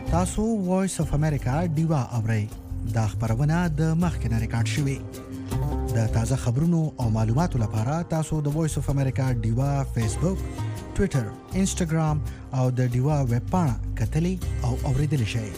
تاسو وایس اف امریکا ډیوا اورئ. دا خبرونه د مخکنه ریکارډ شوې. د تازه خبرونو او معلوماتو لپاره تاسو د وایس اف امریکا ډیوا فیسبوک، ټوئیټر، انسټاګرام او د ډیوا ویب پاڼه کتلی او اوریدلی شئ.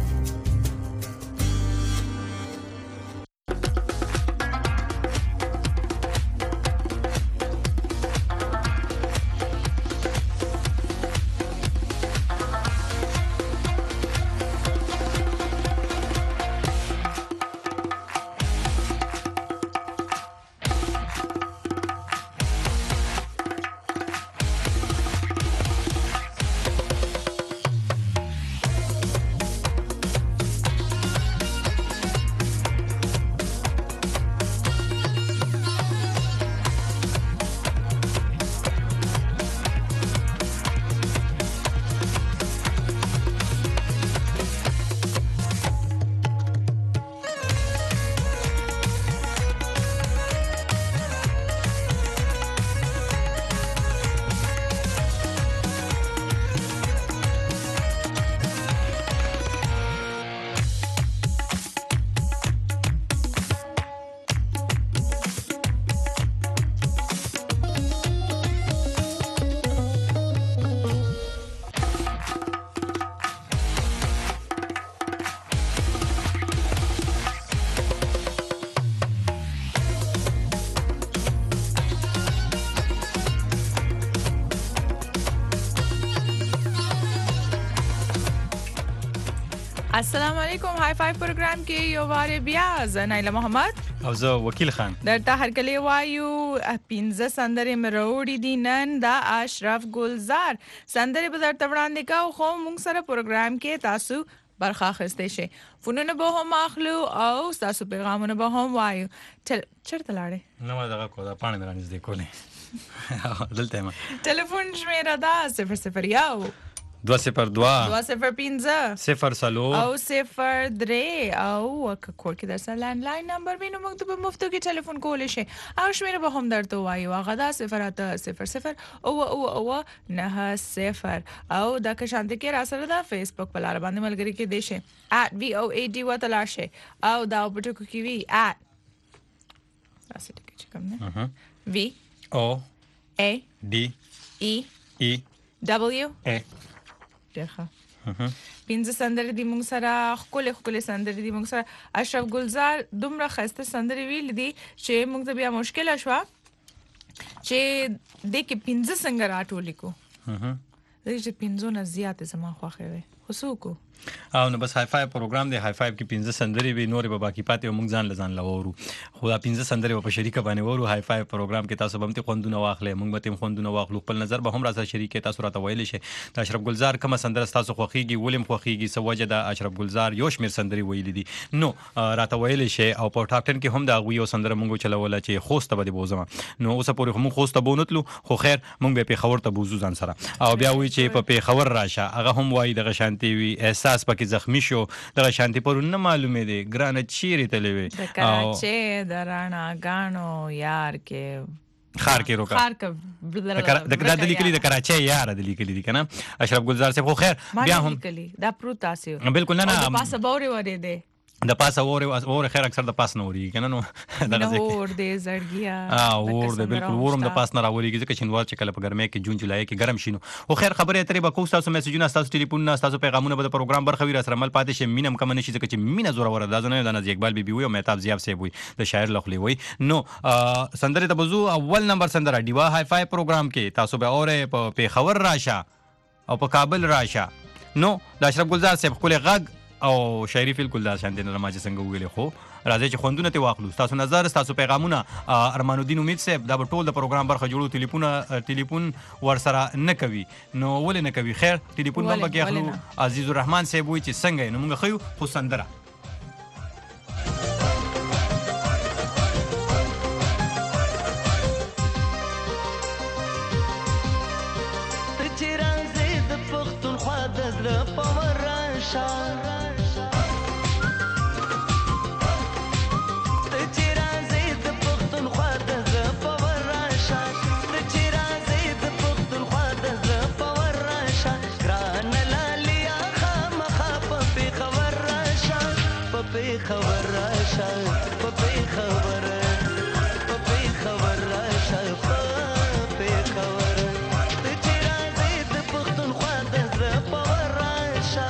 السلام علیکم. های فایو پروګرام کې یو واره بیا زه نایله محمد او زه وکیل خان درته هرکلی وایو. 15 سندرې مې راوړې دي نن د اشرف ګلزار سندرې به درته وړاندې کوو، خو موږ سره پروګرام کې تاسو برخه اخیستی شئ. فونونه به هم اخلو او تاسو پیغامونه به هم وایو. چېرته لاړې؟ نه ما دغه کو دا پاڼې مې رانږدې کولې دلته یم. ټلیفون شمیره ده 001 202 205 0 او 03 او کوډ کې درسه لینډلاین نمبر وینم موږ په مفتو کې ټلیفون کولای شي او شمیره به هم درته وایو. هغه دا 080 او 90 او دا که شانت کې را سره دا فیسبوک په لار باندې ملګری کې دی شي @VOAD وتلاشه او دا په ټکو کې وی تاسو ټکی چې کوم نه V O A D E W A دغه 15 سندرې د موږ سره خپل سندرې د موږ سره اشرف ګلزار دومره خسته سندرې ویل دي چې موږ ته بیا مشکل شوه چې د کې 15 څنګه راټول کو. چې 15 نه زیات زما خوښه وي خصوصو او نو بس های فایو پروګرام دی. های فایو کې 15 سندرې وي، نور به باقی پاتې موږ ځان لزان لورو. خو دا 15 سندرې په شریکه باندې ورو. های فایو پروګرام کې تاسو به هم ته خوندونه واخلې، موږ به هم خوندونه واخلو، خپل نظر به هم را سره شریکه تاسو راته ویل شي. د اشرف ګلزار کوم سندره تاسو خوخيږي ولیم خوخيږي سوجه د اشرف ګلزار یو شمیر سندرې ویل دي نو راته ویل شي او په ټاپ 10 کې هم دا غوي سندره موږ چلوله چې خوسته به بوزم. نو اوس پورې موږ خوسته بونتلو، خو خیر موږ به خبر ته بوزو ځان سره او بیا وی چې په خبر راشه هغه هم وای د شانتي وی احساس پکې زخمی شو د شانتي پرون نه معلومه دي ګرانه چیرې تلوي د کراچي درانا غانو یار کې خار کې روکا خار کا د لیکلي د کراچي یار د لیکلي دي کنه اشرف ګلزار سے خو خیر بیا هم دا پروتاسیو بالکل نه د پاسه باوري وره دي د پاسه اور خیر اکثر د پاس نه وری کنه نو دغه اور دې زړګیا اور دې بالکل ورم د پاس نه راولي چې شنوار چې کله په ګرمه کې جون جولای کې ګرم شینو. خو خیر خبره اترې به کوم تاسو میسجونه تاسو ټلیفون تاسو پیغامونه به پروګرام برخه وي سره مل پاتې شي مینم کم نشي چې مینه زوره ور ده نه د ناز اقبال بیبي وي او مهتاب زیاب سی وي د شاعر لخلی وي. نو سندره ته بزو اول نمبر سندره ډیوا های فای پروګرام کې تاسو به اوره په خبر راشه او په کابل راشه. نو د اشرف ګلزار صاحب خپل غږ او شاعري بالکل دا شان دي نه ما چې څنګه ویلې خو راځي چې خوندونه ته واخلو تاسو نظر تاسو پیغامونه. ارمان الدین امید صاحب دا ټول د پروګرام برخه جوړو ټلیفون ور سره نه کوي نو ولې نه کوي خیر ټلیفون هم پکې اخلو. عزیز الرحمن صاحب وایي چې څنګه نو موږ خو خو سندره خبر راشه په خبر راشه په خبر ته چې راځې د پښتونخوا د زړه پور راشه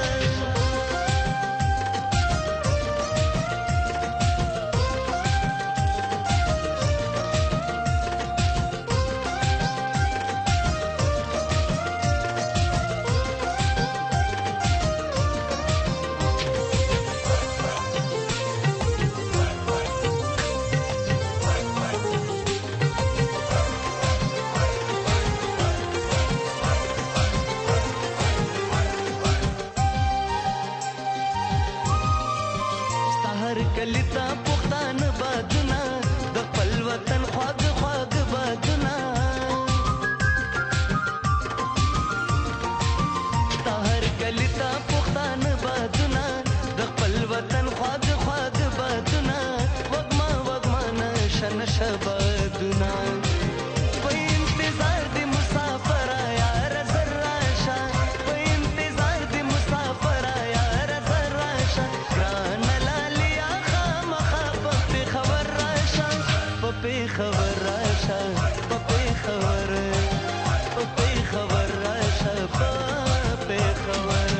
کلیتا پښتانه بادونه د خپل وطن خواږ خواږ بادونه هر کلیتا پښتانه بادونه د خپل وطن خواږ خواږ بادونه وګما وګما نشه نشه بادونه په انتظار د مسافر یار زر راشه په انتظار د مسافر یار زر راشه ګران خبر راشه په خبر راشه په خبر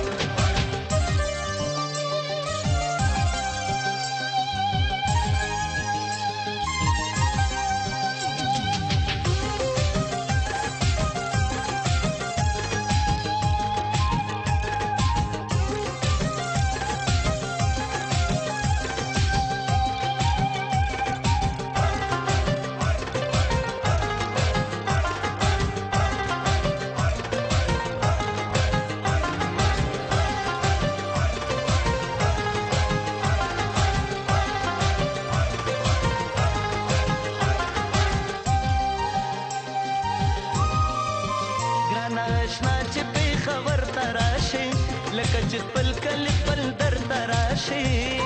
لکه چې خپل کلی خپل در تراشي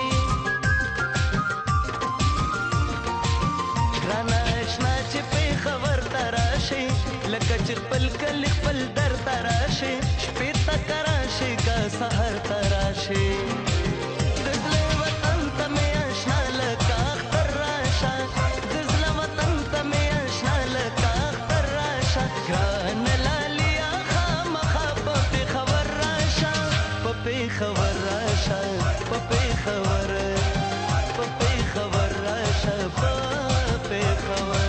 ګرانه اشنا چې په خبر تراشي لکه چې خپل کلی خپل در تراشي شپې ته کراشي کا سحر تراشي دزله وطن ته مې اشنا لکه اختر راشه دزله وطن ته مې اشنا لکه اختر راشه ګرانه لالیا خامخا په خبر راشه په خبر راشه په خبر راشه په خبر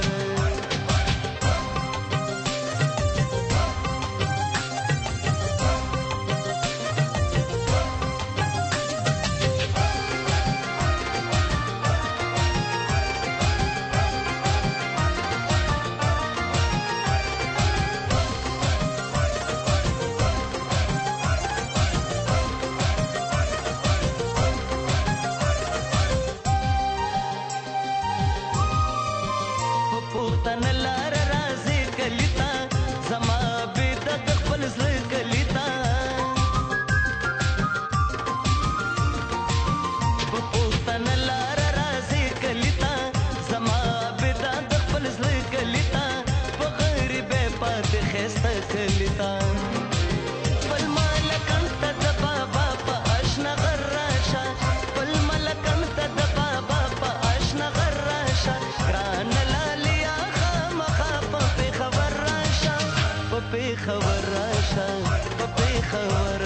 خبر راشه په خبر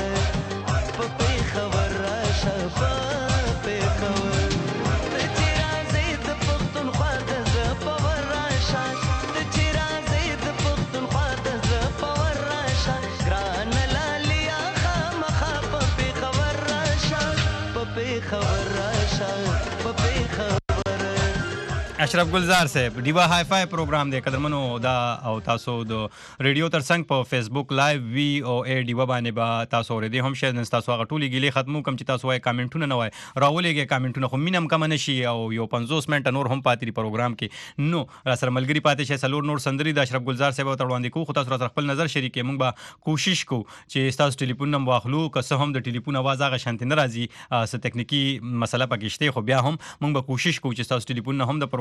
راشه په خبر ته چې راځې د پښتونخوا د زړه پور راشه ته چې راځې د پښتونخوا د زړه پور راشه ګرانه لالیا خامخا په خبر راشه په خبر راشه په خبر اشرف گلزار صاحب ډیوا های فای پروګرام دی قدرمنو دا او تاسو د ریډیو ترڅنګ په فیسبوک لایو وی او ای ډیوا باندې با تاسو ورته هم شیر نن تاسو هغه ټولي ګیلې ختمو کم چې تاسو وايي کامنټونه نه وای راولېږي کامنټونه خو مینم کم نه شي او یو 50 منټه نور هم پاتې پروګرام کې نو را سره ملګری پاتې شي سلور نور سندري د اشرف گلزار صاحب ته وړاندې کو خو تاسو را خپل نظر شریکې موږ به کوشش کو چې تاسو ټلیفون نمبر واخلو که څه هم د ټلیفون आवाज هغه شانت نه راځي څه تکنیکی مسله پکې شته خو بیا هم موږ به کوشش کوو چې تاسو ټلیفون هم د پروګرام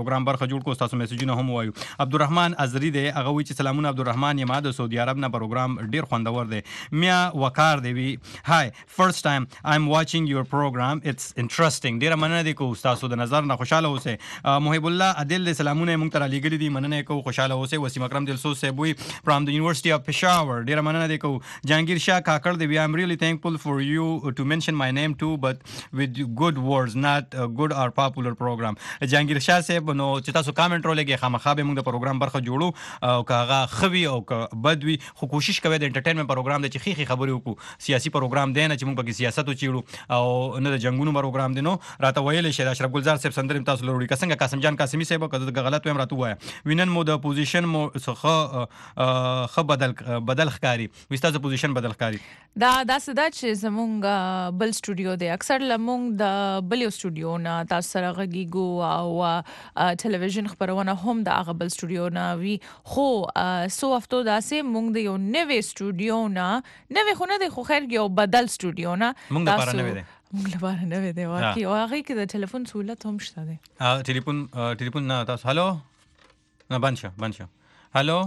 پروګرام برخه جوړ کو تاسو میسجونه هم وایو. عبدالرحمن ازری دی هغه وی چې سلامونه عبدالرحمن یم د سعودي عرب نه پروګرام ډیر خوندور دی. میا وقار دی وی هاي first time I'm watching your program it's interesting. ډیر مننه دی کو تاسو د نظر نه خوشاله اوسئ. محب الله عادل سلامونه مونږ ته لګیلی دي مننه کو خوشاله اوسئ. وسیم اکرم دلسوز صاحب وی from the University of Peshawar ډیر مننه دی کو. جهانگیر شاه کاکړ دی I'm really thankful for you to mention my name too but with good words not good or popular program. جهانگیر شاه صاحب نو چې تاسو کامنټ رولګي خامخا به موږ د پروګرام برخه جوړو او کاغه خوي او بدوي خو کوشش کوي د انټرټینمنت پروګرام د چخيخي خبرې وکړو. سیاسي پروګرام دی نه چې موږ پکې سیاست وچیړو او نه د جنگونو پروګرام دی. نو راته ویل شي اشرف ګلزار صاحب سندرم تاسو لوري کسنګ قاسم جان قاسمي صاحب کده غلط ویم راته وای وینن مو د پوزیشن مو څخه خ بدل ښکاری وستاسو پوزیشن بدل ښکاری دا سدا چې زمونږ بل سټوډیو دی اکثر لمونږ د بل سټوډیو نه تاسو سره غږیږو او ټلویزیون خبرونه هم د هغه بل سټوډیو نه وی خو سو هفتو داسې مونږ د یو نوې سټوډیو نه نوې خو نه دی خو خیر یو بدل سټوډیو نه مونږ لپاره نوې دی مونږ لپاره نوې دی واقعي او هغه کې د ټلیفون سہولت هم شته دی. ټلیفون نه تاسو هالو نه بنشه هالو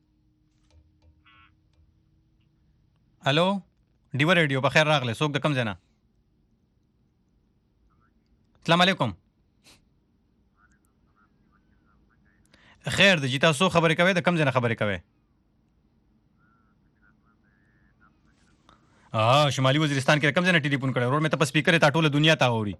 دیو ریډیو په خیر راغله څوک د کم ځای نه السلام علیکم خیر د جی تاسو خبرې کوي د کم ځای نه خبرې کوي شمالي وزیرستان کې کم ځای نه ټلیفون کړی ورور مې ته په سپیکر ته ټوله دنیا ته اوري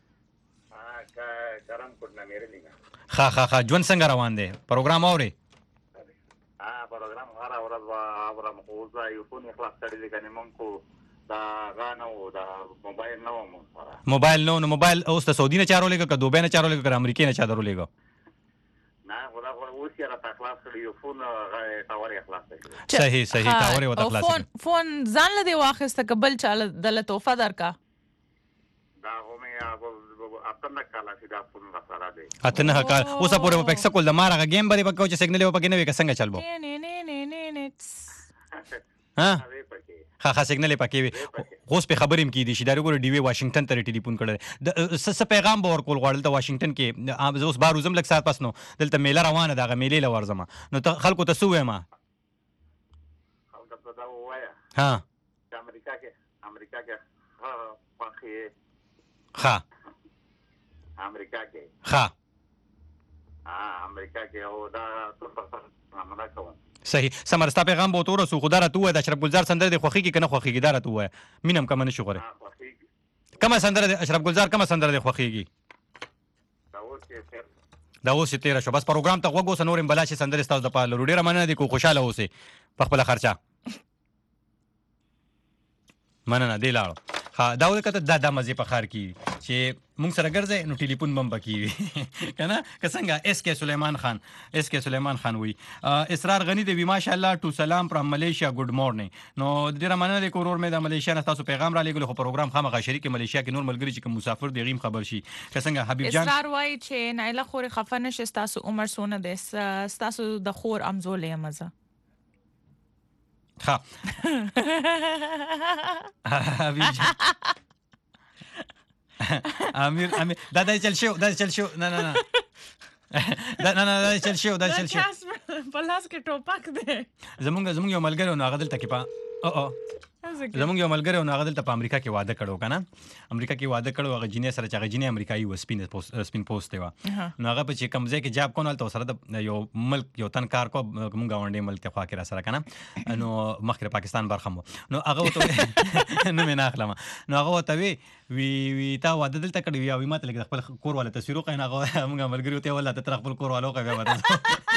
ها ژوند څنګه روان دی پروګرام اوري پروګرام هر اورم خو زه یو فون خلاص کړی دی کنه مونږ دا غانو دا موبایل نو موبایل نو موبایل اوس ته سعودي نه چارو لګه که دوبه نه چارو لګه که امریکای نه چارو لګه نه خدا اوس یې را خلاص کړی یو فون تاوري خلاص کړی صحیح تاوري وته خلاص فون ځان له دی واخسته قبل چاله د توفه درکا دا همه اپنه کاله چې دا فون را سره دی اتنه کال اوس پورې په پکسه کول د مارغه گیم باندې پکاو چې سیګنل و پکې نه وي که څنګه چلبو ها سیګنل پکې وي اوس په خبرېم کې دي چې دا وګوره ډي وی واشنگټن ته ټلیفون کړل د س پیغام به ورکول غواړل د واشنگټن کې اوس بار وزم لک سات پس نو دلته میله روانه دغه میله لورزمه نو خلکو ته سوې ما خلکو ته دا وایا ها امریکا کې پخې ها امریکا کې او دا څه عمله کوم صحیح سمرستا پیغام به تور سو خدا را تو د اشرف ګلزار سندره د خوخي کې کنه خوخي کې دار تو مینم کم نه شو غره کما سندره د اشرف ګلزار کما سندره د خوخي کې دا اوس تیر شو بس پروګرام ته وګو سنورم بلا شي سندره تاسو د پاله روډیره مننه دي کو خوشاله اوسه په خپل خرچه مننه دی لاړو دا ولکته دا مزه په خار کی چې مونږ سره ګرځي نو ټلیفون بم بکی کنه کسنګ اس کے سلیمان خان وی اسرار غنی دی ماشاءالله تو سلام فرام ملیشیا ګډ مورنینګ نو ډیره مننه د کورور مې د ملیشیا نه تاسو پیغام را لګول خو پروګرام خامخا شریک ملیشیا کې نور ملګری چې مسافر دی غیم خبر شي کسنګ حبیب جان اسرار وای چې نایله خور خفه نشه تاسو عمر سونه د تاسو د خور امزولې مزه ها امیر دا چل شو نه دا چل شو په لاس کې ټوپک دی زمونږ یو ملګری نو هغه دلته کې زمونږ یو ملګری نو هغه دلته په امریکا کې واده کړو کنه امریکا کې واده کړو هغه جینې سره چې هغه جینې امریکایي و سپین پوسټ و نو هغه په چې کمزې کې جاب کول ته سره د یو ملک یو تن کار کو مونږ غونډې ملک ته خوا کې را سره کنه نو مخکې پاکستان برخه مو نو هغه وته نو مې ناخلم نو هغه وته وی تا واده دلته کړی وی او ماته لګ خپل کور والا تصویر خو نه هغه مونږ ملګری ته ولا ته خپل کور والو کوي واده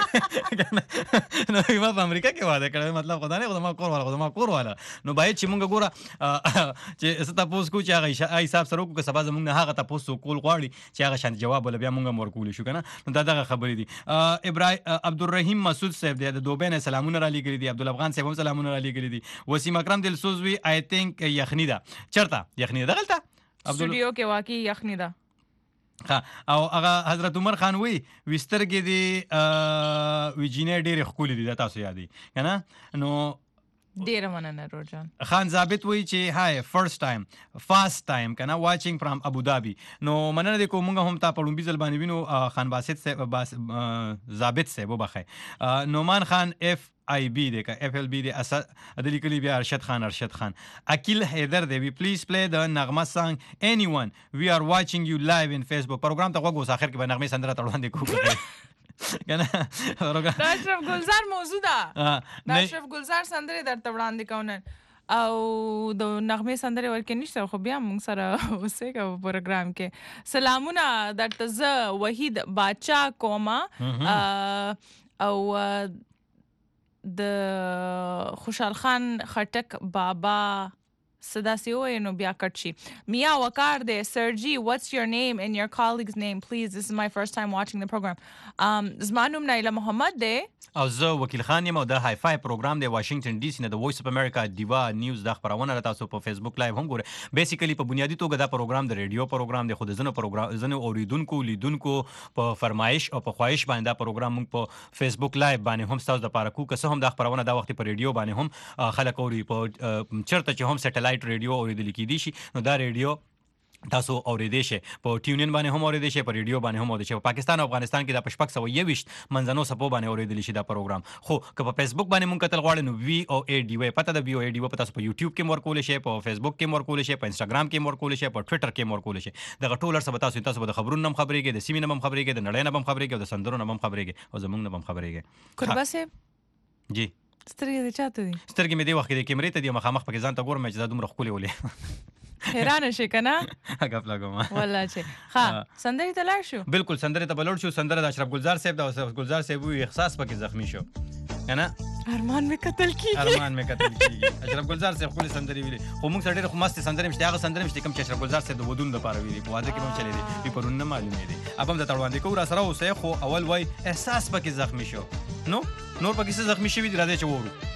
نو ما په امریکا کې واده کړی مطلب خدای نه خدای ما کور والا نو باید چې مونږ ګوره چې ست تاسو کو چې هغه حساب سره کو سبا زمونږ نه هغه تاسو کول غواړي چې هغه شان جواب ول بیا مونږ ورکول شو کنه نو دا دغه خبرې دي ابراهیم عبدالرحیم مسعود صاحب دی د دوبه نه سلامونه را لګری دي عبدالافغان صاحب هم سلامونه را لګری دي وسیم اکرم دلسوزوی آی تھنک یخنی دا چرته یخنی دا غلطه سټوډیو کې واقعي یخنی دا او هغه حضرت عمر خان وی وسترګې دی ویجینې ډېرې ښکلې دي دا تاسو یادې کنه نو ډیر مننه روجان. خان ثابت وی چې هاي فرست ټایم کنه واچینګ فرام ابو ظبي. نو مننه د کومه هم تا پړم بي زلبانی وینو خان باسط سے ثابت سے وبخه نومان خان اف آئی بی دے کا ایف ایل بی دے عدلی کلی بیا ارشد خان اکیل حیدر دے وی پلیز پلے دا نغمہ سانگ اینی ون وی آر واچنگ یو لائیو ان فیس بک پروگرام تا غوږ آخر کې به نغمه سندره تړوان دي کو کنه دا اشرف گلزار موضوع ده. دا اشرف گلزار سندره در تړوان دي کونن او د نغمه سندره ورکه نشته خو بیا موږ سره اوسېګه پروګرام کې سلامونه درته ز وحید باچا کوما او د خوشحال خان خټک بابا صدا سی وای نو بیا کټ شي. میا وقار دے سرجی what's your name and your colleague's name please, this is my first time watching the program. زمانوم نایله محمد دے او زه وکیل خان یم او د های فای پروګرام دی واشنگټن ډي سي نه د وایس اف امریکا دیوا نیوز د خبرونه تاسو په فیسبوک لایو هم ګوره. بیسیکلی په بنیادی توګه دا پروګرام د ریډیو پروګرام دی خو د زنو اوریدونکو لیدونکو په فرمایش او په خواهش باندې دا پروګرام موږ په فیسبوک لایو باندې هم تاسو د پاره کو که هم دا خبرونه دا وخت په ریډیو باندې هم خلک اوري په چرته چې هم سټلایټ ریډیو اوریدل کیدی شي نو دا ریډیو تاسو اوریدئ شئ په ټیونین باندې هم اوریدئ شئ په ریډیو باندې هم اوریدئ شئ. په پاکستان او افغانستان کې د پشپک 120 منځنو سپو باندې اوریدل شي دا پروګرام. خو که په فیسبوک باندې مونږ کتل غواړو نو وی او ای ډی وای پته د وی او ای ډی وای پته په یوټیوب کې مور کول شي په فیسبوک کې مور کول شي په انستګرام کې مور کول شي په ټوئیټر کې مور کول شي. دغه ټولر سره تاسو د خبرونو هم خبرېږي د سیمې هم خبرېږي د نړۍ هم خبرېږي د سندرونو هم خبرېږي او زمونږ هم خبرېږي. قربا صاحب جی سترګې دې چاته دي؟ سترګې مې دی وخت د کیمرې ته دی مخامخ پکې ځان ته ګورم چې دا دومره ښکلې ولې حیران شي کنه غف لګوم والله چې ها سندرې ته لاړ شو. بالکل سندرې ته بلور شو. سندره د اشرف گلزار صاحب د اشرف گلزار صاحب وی احساس پکې زخمی شو کنه ارمان می قتل کیږي اشرف گلزار صاحب خپل سندرې ویلي خو موږ سره ډېر خو مست سندرې مشته هغه سندرې مشته کوم چې اشرف گلزار صاحب د ودون لپاره ویلي په واده کې هم چلی دي په پرونه معلومې دي ابم د تړوان دي کو را سره اوسه خو اول وای احساس پکې زخمی شو نو نور پکې څه زخمی شوی دی راځي چې وورو.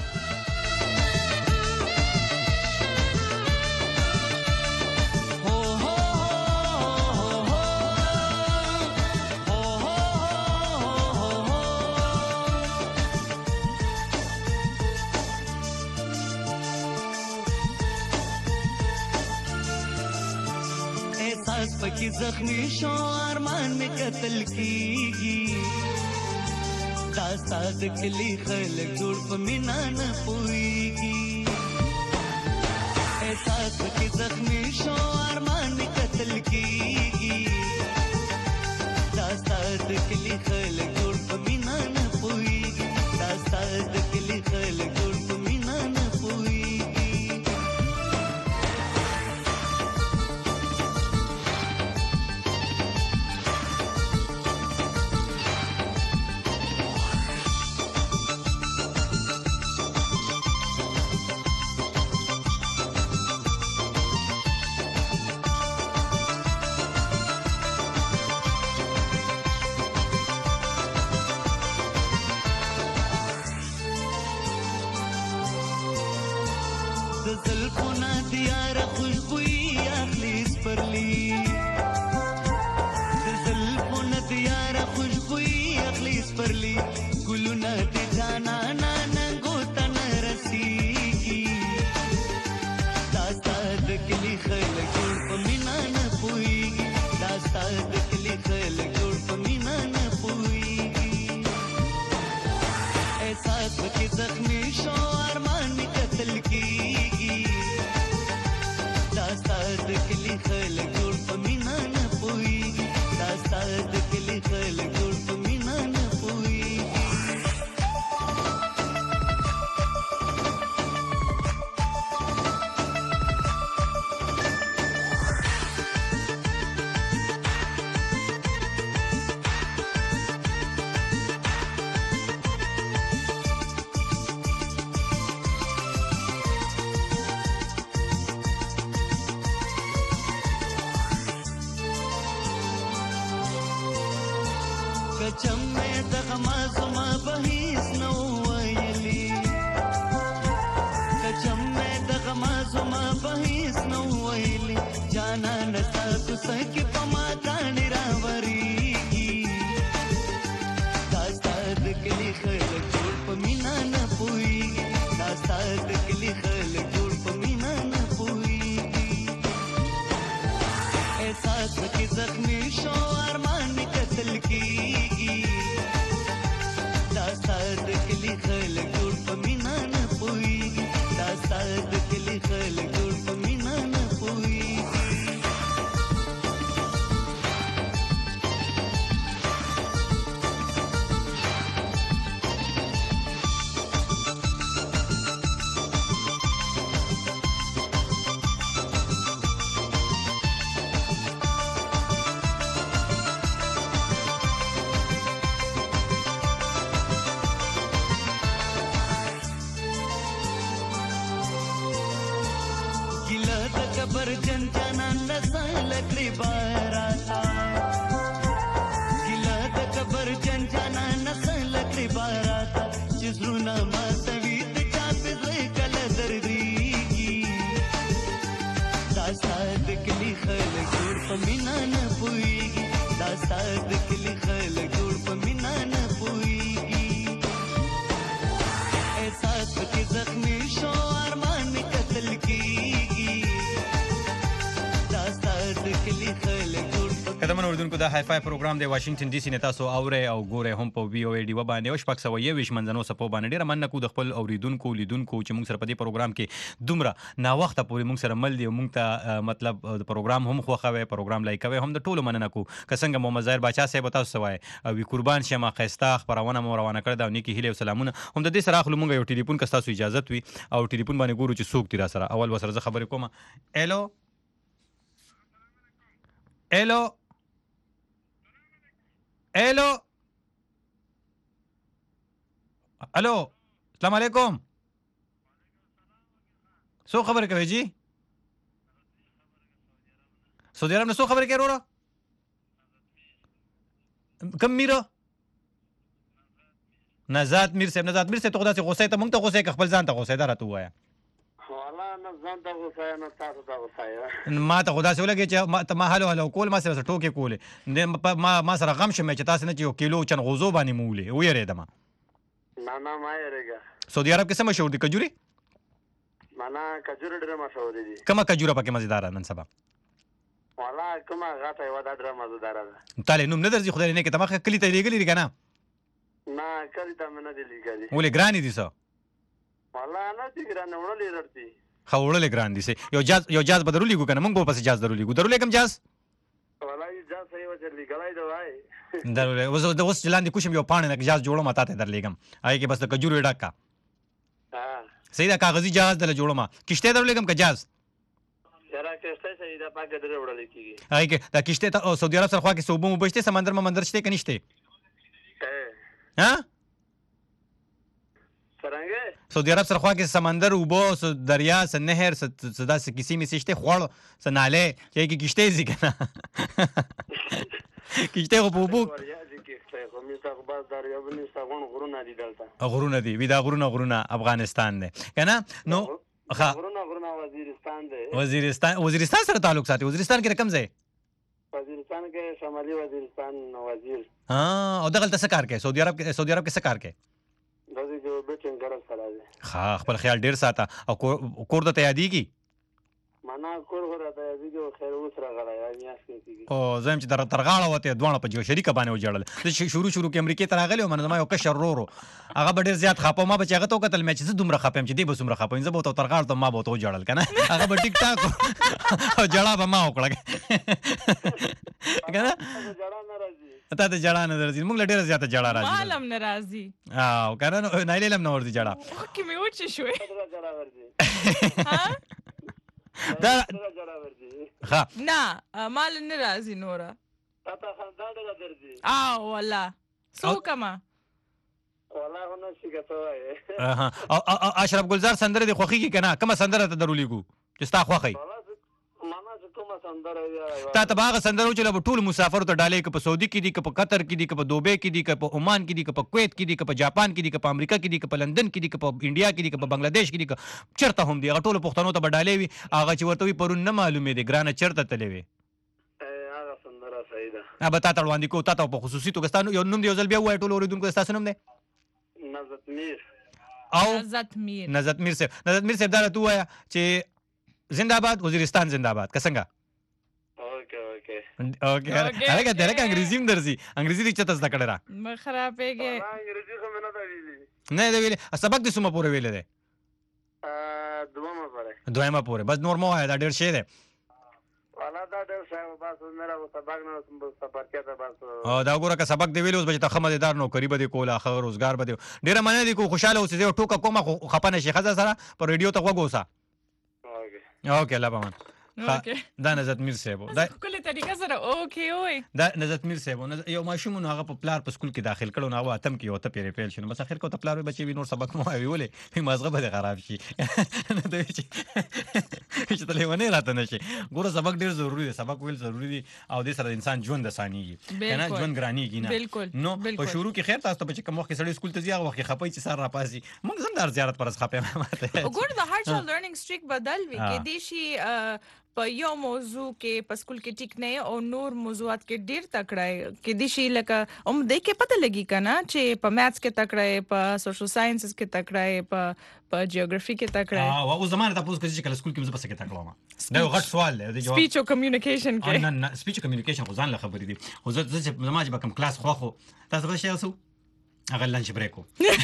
पकी जख्मी शो अरमान में कत्ल कीगी दास्ता दकली खलक जोड़ पमीना न पूईगी एहसास पकी जख्मी शो अरमान में कत्ल कीगी दास्ता दकली खलक जोड़ पमीना न पूईगी दास्ता दकली खलक जोड़ पमीना न पूईगी. کبر جن جنان نسل کړي باراتا ګیله د کبر جن جنان نسل کړي باراتا چې زړونه ماتوي د چا په زړه کله دردېږي دا ستا د کلي خلک جوړ په مینا نه پوهېږي دا ستا د کلي خلک جوړ په مینا نه پوهېږي احساس پکې زخمي شو ارمان مې قتل کېږي دا ستا د کلي خلک جوړ قدمن اردوونکو دا های فای پروګرام دی واشنگټن ډي سي نه تاسو اورئ او ګورئ هم په وی او ای ډي و باندې او شپږ سوه یویشت منځنو څپو باندې ډېره مننه کوو د خپل اوریدونکو لیدونکو چې موږ سره په دې پروګرام کې دومره ناوخته پورې موږ سره مل دي او موږ ته مطلب د پروګرام هم خوښوئ پروګرام لایکوئ هم د ټولو مننه کوو که څنګه محمد ظاهر باچا صاحب تاسو څه وایئ او وي قربان شمه ښایسته خپرونه مو روانه کړې ده او نیکې هیلې او سلامونه هم د دې سره اخلو موږ یو ټلیفون که ستاسو اجازت وي او ټلیفون باندې ګورو چې څوک دي را سره اول ورسره زه خبرې کوم الو الو الو الو السلام علیکم سو خبر کوي جی سعودي عرب نه سو خبر کوي وروره کم میره نزات میر صاحب ته خدا سي غوسه ته مونږ ته غوسه خپل ځان ته غوسه دار ته وایا والله نه ځان ته غوسه نه تاسو ته غوسه ما ته خدا سي ولګي چې ما هلو کول ما سره ټوکې کولې ما سره غم شمه چې تاسو نه چې یو کیلو چن غوزو باندې مولې ویریدم نه ما یریګه سعودي عرب کې څه مشهور دي کجوري معنا کجوره ډېره مشهور دي کومه کجوره پکې مزیدار نن سبا والله کومه غاټه یو دا ډېره مزیدار ده تعالی نوم نه درځي خدای نه کې تمخه کلی ته لګلې دي کنه نه کلی ته مې نه دي لګلې ولې ګرانی دي څه والله نه دي ګرانه وړلې رړتي خورلې ګران دي سه یو جاز بدرولې کو کنه مونږ په پس جاز درولې کو درولې کم جاز والله جاز صحیح وځي لګلای دا وای درولې اوس لاندې کوشم یو پانه نه جاز جوړم ماته درلېګم آی کې بس د کجورو ډاکا ها صحیح دا کاغذي جاز دل جوړم کشته درولېګم ک جاز یاره کشته صحیح دا پاګه درې وړلې کیږي آی کې دا کشته ته سعودي عرب سره خوا کې صوبو مبشته سمندر شته کنيشته ها څنګه سعودي عرب سره خوا کې سمندر او بو دریا س نهر س داسې کیسې می سشته خوړ س ناله چې کې کشته زی کنه کشته خو په بو غرونه دي وی دا غرونه افغانستان دی کنه نو غرونه وزیرستان سره تعلق ساتي وزیرستان کې رقم ځای وزیرستان کې شمالي وزیرستان وزیر او دغه څه کار کوي سعودي عرب کې څه کار کوي د دې بیٹنګ ګرځ سره ها خپل خیال ډیر ساته او کور ته یادېږي معنا کور ورته یادېږي خیر اوس راغلی میاس کېږي او زم چې ترغاړه وته دوه په جو شریکه باندې وجړل د شروع کې امریکای ته راغلی او منځ ما یو کشر رورو هغه به ډیر زیات خاپو ما به چاغه تو قتل مې چې دومره خاپم چې دی به سمره خاپم زه به تو ترغاړ ته ما به تو وجړل کنه هغه به ټیک ټاک او جړا به ما وکړه کنه جړا ناراضي ته ته جړا نه درځي موږ ډیر زیاته جړا راځي مالم ناراضي او کنه نه لیلم نه ورځي جړا کې مې وچ شوې جړا ورځي ها دا جړا ورځي ها نه مال نه راځي نورا تاسو خندان درځي او والله سو کما والله نو شي ګټوي او اشرف ګلزار سندره دی خوخي کی کنه کومه سندره ته درولې کو چې ستا خوخي ماما چې کومه سندره تا باغ سندره چې ټول مسافر ته ډالې ک په سعودي کې دي ک په قطر کې دي ک په دوبه کې دي ک په عمان کې دي ک په کویت کې دي ک په جاپان کې دي ک په امریکا کې دي ک په لندن کې دي ک په انډیا کې دي ک په بنگلاديش کې دي ک چرته هم دي ټول پښتنو ته ډالې وي هغه چې ورته وي پرون نه معلومې دي ګرانه چرته تلې وي هغه سندره صحیح ده ابا تا تړواندې کو تا په خصوصي توګه ستاسو یو نوم دی ځل بیا وای ټول اوریدونکو تاسو نوم دی نزت میر او نزت میر صاحب دا ته وایا چې زنده باد وزیرستان زنده باد څنګه اوکې هغه درکه انګریزي هم درځي انګریزي دې چته زده کړه را ما خرابېږي انګریزي خو مې نه دا ویلي نه دا ویلې سبق دې سمه پورې ویلې ده دویمه پورې بس نور مو دا ډېر شی دی والا دا ډېر شی بس نه راو سبق نه سفر کېته بس او دا وګوره که سبق دی ویلې اوس به ته خمدار نوکری به دې کوله خبر روزګار به دې ډېره مننه دي کو خوشاله اوسې یو ټوکه کومه خپنه شي خزه سره پر ریډیو ته وګوسا اوکې الله پامان دا نزت میر صاحب دا کله طریقه سره اوکې وای دا نزت میر صاحب یو ماشوم نو هغه په پلار په سکول کې داخل کړو نو هغه اتم کې وته پیری پیل شنو بس اخر کو ته پلار بچي وینور سبق مو ویولې په مازغه به خراب شي چې ته لیونی راته نشي. ګوره سبق ډېر ضروري دی، سبق ویل ضروري دي او دې سره انسان ژوند اسانېږي که نه، ژوند ګرانېږي نه. نو په شروع کې خیر تاسو ته چې کوم وخت کې سړی سکول ته ځي هغه وخت کې خپئ چې سر راپاسي. موږ هم د زیارت پر خپه وګوره د هر چا لرنینګ سټریک بدل وي کې دي شي په یو موضوع کې په سکول کې ټیک نه او نور موضوعات کې ډیر تکړه کې دي شي لکه دې کې پته لګي کنه چې په میثز کې تکړه، په سوشل ساينسز کې تکړه، په جیوغرافي کې تکړه. او زمانه تاسو کې کله سکول کې مزه پسې کې تکړه دا یو غټ سوال دی. جواب سپیچ او کمیونیکیشن کې نه سپیچ او کمیونیکیشن خو ځان له خبرې دي. خو زه چې زما چې کوم کلاس خو تاسو به شي اوسو هغه لنچ بریکو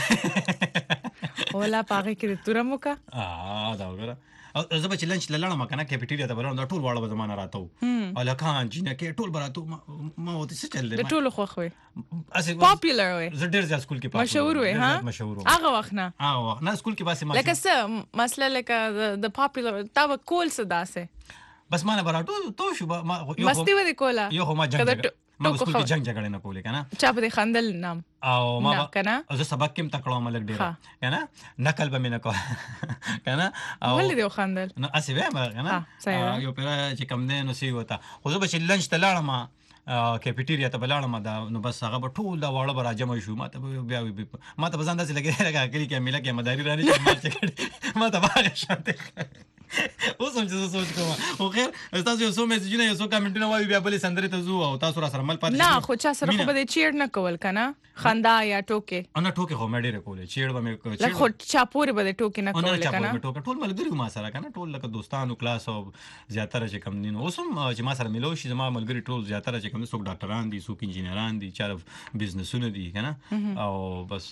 ولا پاره کې تورمو کا دا وګوره زه به چې لنچ لاړم کنه کیفیټیریا ته بلان دا ټول واړه زمانه راتو الکان جنہ کې ټول براتو ما وته څه چل دی ټول خو خو پاپولر وي زه ډیر ځل سکول کې مشهور وي ها مشهور هغه وخت نه سکول کې باسه ما لکه څه مسله لکه د پاپولر تا کول څه داسه بس ما نه براتو تو شو ما مستی ودی کولا یو ما جنگ ما سکول کې جنگ جګړه نه کولې کنه چا په خندل نام او ما کنه زه سبق کې تکړه ملک ډیر کنه نقل به مې نه کو کنه او ولې دی خندل نو اسی به ما کنه یو پر چې کم نه نو سی وتا خو زه به لنچ ته لاړم کیفیټیریا ته بلاړم دا نو بس هغه به ټول دا واړه به راجمع شو ما ته بیا ما ته بزاند داسې لګي راګه کلی کې ملک کې مداري رانه چې ما چې ما ته باغ شانته اوس هم چې سوچ کوم او خیر تاسو یو څو میسجونه یو څو کمنټونه وایي بیا بلې سندرې ته زو او تاسو را سره مل پاتې نه خو چا سره خو به چیر نه کول کنه خندا یا ټوکې انا ټوکې خو مې ډېر کولې چیر به مې چیر خو چا پورې به ټوکې نه کول کنه ټوکې ټول ملګری ما سره کنه ټول لکه دوستانو کلاس او زیاتره چې کم دین اوس هم چې ما سره ملو شي زما ملګری ټول زیاتره چې کم څوک ډاکټران دي څوک انجینران دي چا بزنسونه دي کنه او بس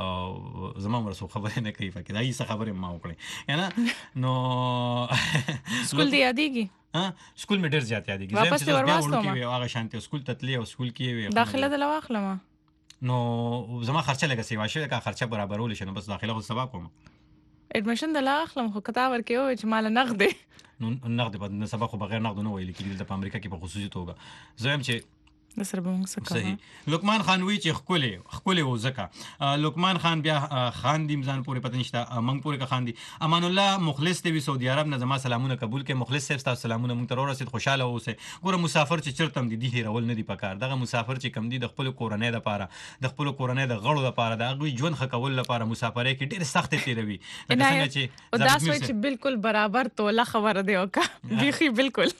زما ورسو خبرې نه کوي فکر دای څه خبرې ما وکړې کنه نو سکول دی یادېږي سکول مې ډېر زیات یادېږي واپس ته ورواستم هغه شانتي سکول تتلی او سکول کې داخله د لواخلم نو زما خرچه لګه سیوا شوی کا خرچه برابرول شنه بس داخله خو سبا کوم اډمیشن د لاخلم خو کتاب ورکیو چې مال نقد نو نقد په سبا خو بغیر نقد نه ویل کېږي د امریکا کې په خصوصي توګه زم چې سره به موږ څه صحیح لقمان خان وی چې خولې و زکه لقمان خان بیا خان دی مزان پورې پته نشته موږ پورې کا خان دی امان الله مخلص دی سعودي عرب نه زما سلامونه قبول کې مخلص صاحب تاسو سلامونه موږ تر ورسید خوشاله اوسه ګوره مسافر چې چرتم دي هیرول نه دی پکار دغه مسافر چې کم دي د خپل کورنۍ د پاره د خپل کورنۍ د غړو د پاره د غوي ژوند خکول لپاره مسافرې کې ډېر سخت تیروي څنګه چې او دا سوي چې بالکل برابر توله خبره دی او کا بيخي بالکل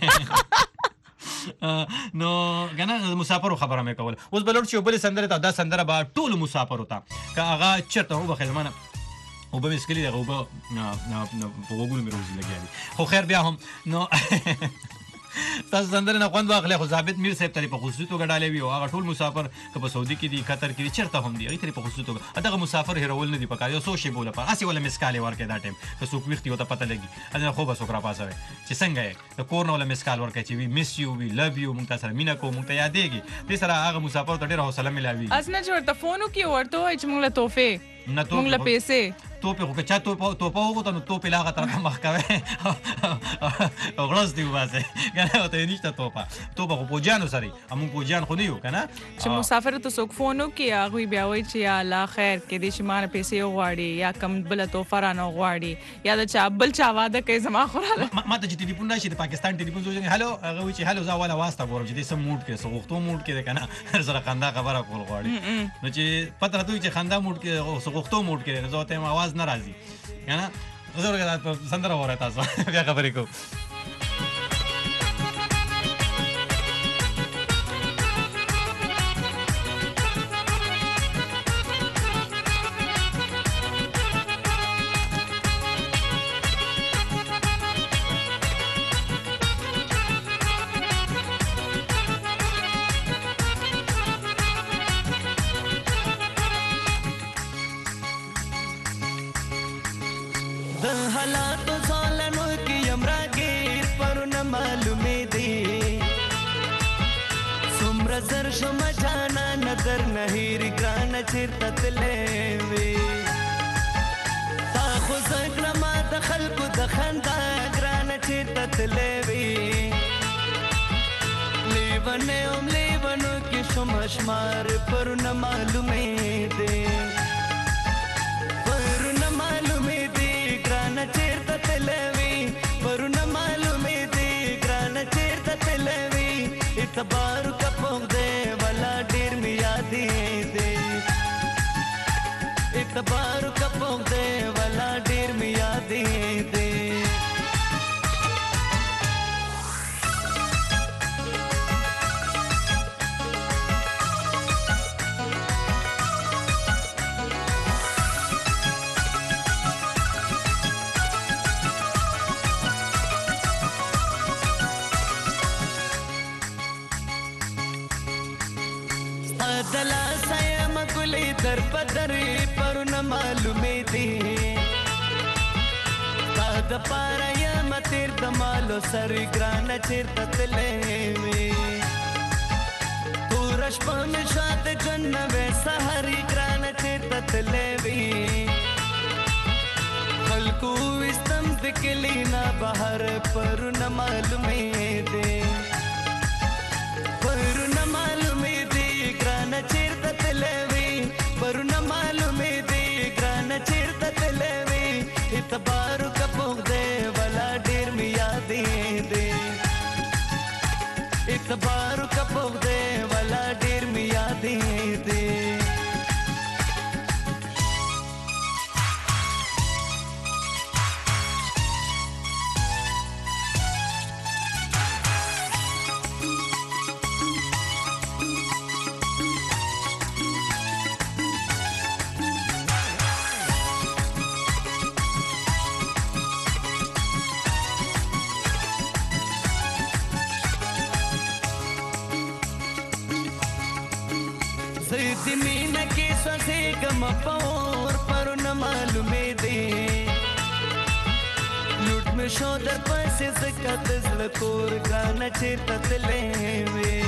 نو غنه مسافر خبره مې کول اوس بلور چې بل سندره ته دا سندره با ټول مسافر وتا که هغه چرته هو بخیلمانه او به مسکلی دغه او به په وګول مې روزي لګیالي خو خیر بیا هم نو تاسو سندره نه خوند واخلې خو ثابت میر صاحب تری په خصوصي توګه ډالې وی او هغه ټول مسافر که په سعودي کې دي قطر کې دي چرته هم دي هغه تری په خصوصي توګه دغه مسافر هیرول نه دي پکار یو سو شی بوله پر اسی ولا مسکاله ورکه دا ټیم که څوک وختي وته پته لګي اځنه خو به څوک را پاسوي چې څنګه د کور نه ولا مسکال ورکه چې وی مس یو وی لوف یو مونږ تاسو مینا کو مونږ ته یادېږي دې سره هغه مسافر ته ډېر حوصله ملاوي اسنه چورته فونو کې ورته وای چې مونږ له توفه نه مونږ له پیسې توپه خو چا توپه وغوته نو توپه لاغه طرف مخ کوي غلط دی واسه کنه ته نشته توپه خو پوجانو سره امون پوجان خو نه یو کنه چې مسافر ته څوک فونو کې هغه بیا وای چې یا الله خیر کې دې چې مان پیسې غواړي یا کم بل توفه را نه غواړي یا د چا بل چا واده کوي زما خوراله ما ته چې ټلیفون راشي د پاکستان ټلیفون زوجنګ هالو هغه چې هالو زا والا واسطه ګورم چې دې سم موډ کې سغختو موډ کې کنه سره خندا خبره کول غواړي نو چې پته راته چې خندا موډ کې سغختو موډ کې زه ته आवाज نه راځي کنه زه ورګه سندره وره تاسو بیا خبرې کو نظر نهیر ګران چیرته تلې وي تا خو زګړه ما د خلکو د خندا ګران چیرته تلې وي لیونو کې شوم شمار پر نه معلومې دي پر نه معلومې دي ګران چیرته تلې وي پر اعتبار کا پوغ دے والا ډیر می یادې دے اعتبار کا پوغ دے والا ډیر می یادې دے دلا سایم گلی در پدری پر نه معلومې دي تا د پاره یم تیر د مالو سر ګران چیرته تلې وي تور شپه مې شات جنوې سحری ګران چیرته تلې وي خلکو وستم د کلینا بهر پر نه معلومې دي پر نه معلومې دي چیرته تلوي پرونه معلومې دي ګران چیرته تلوي اعتبار کا پوغ دے والا ډیر می یادې دي اعتبار کا پوغ دے والا ډیر می یادې دي زیدی مینا کی سوسی گم پور پر نه معلومې دي لوټ می شو در پسې زکات زل کور ګان چیرته تلې وي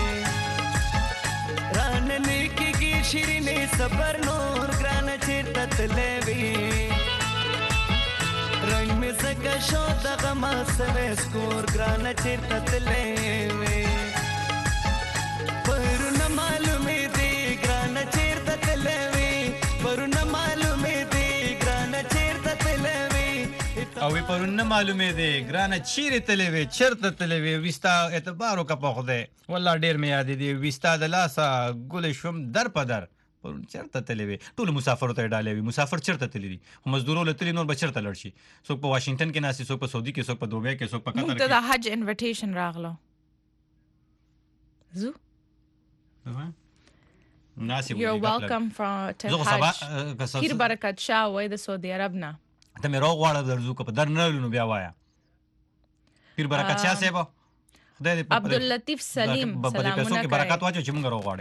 ران نیکی شیرینې صبر نور ګران چیرته تلې وي رنگ می زکا شو دغه ما سوي سکور ګران چیرته تلې وي پر نه معلومې دي ګران چیرته تلوي پر نه معلومې دي ګران چیرته تلوي او پر نه معلومې دي ګران چیرته تلوي چیرته تلوي وستا اعتبارو کا پخ دے والله ډیر می یاد دي وستا د لاسا ګل شوم در پدر پر چیرته تلوي ټول مسافر ته ډالوي مسافر چیرته تلوي مزدورو لتلی نور بچرته لړشي څوک په واشنگټن کې ناسي څوک په سعودي کې څوک په دوبۍ کې څوک په قطر کې ته د حج انویټیشن راغلو زو You're welcome to Hajj. خیر برکت شاه وای د سعودي عرب نه ته مې روغ واړه درځو که په در نه لونو بیا وایا خیر برکت شاه صاحب خدای دې عبداللطیف سلیم سلامونه کوي برکت واچو چې موږ روغ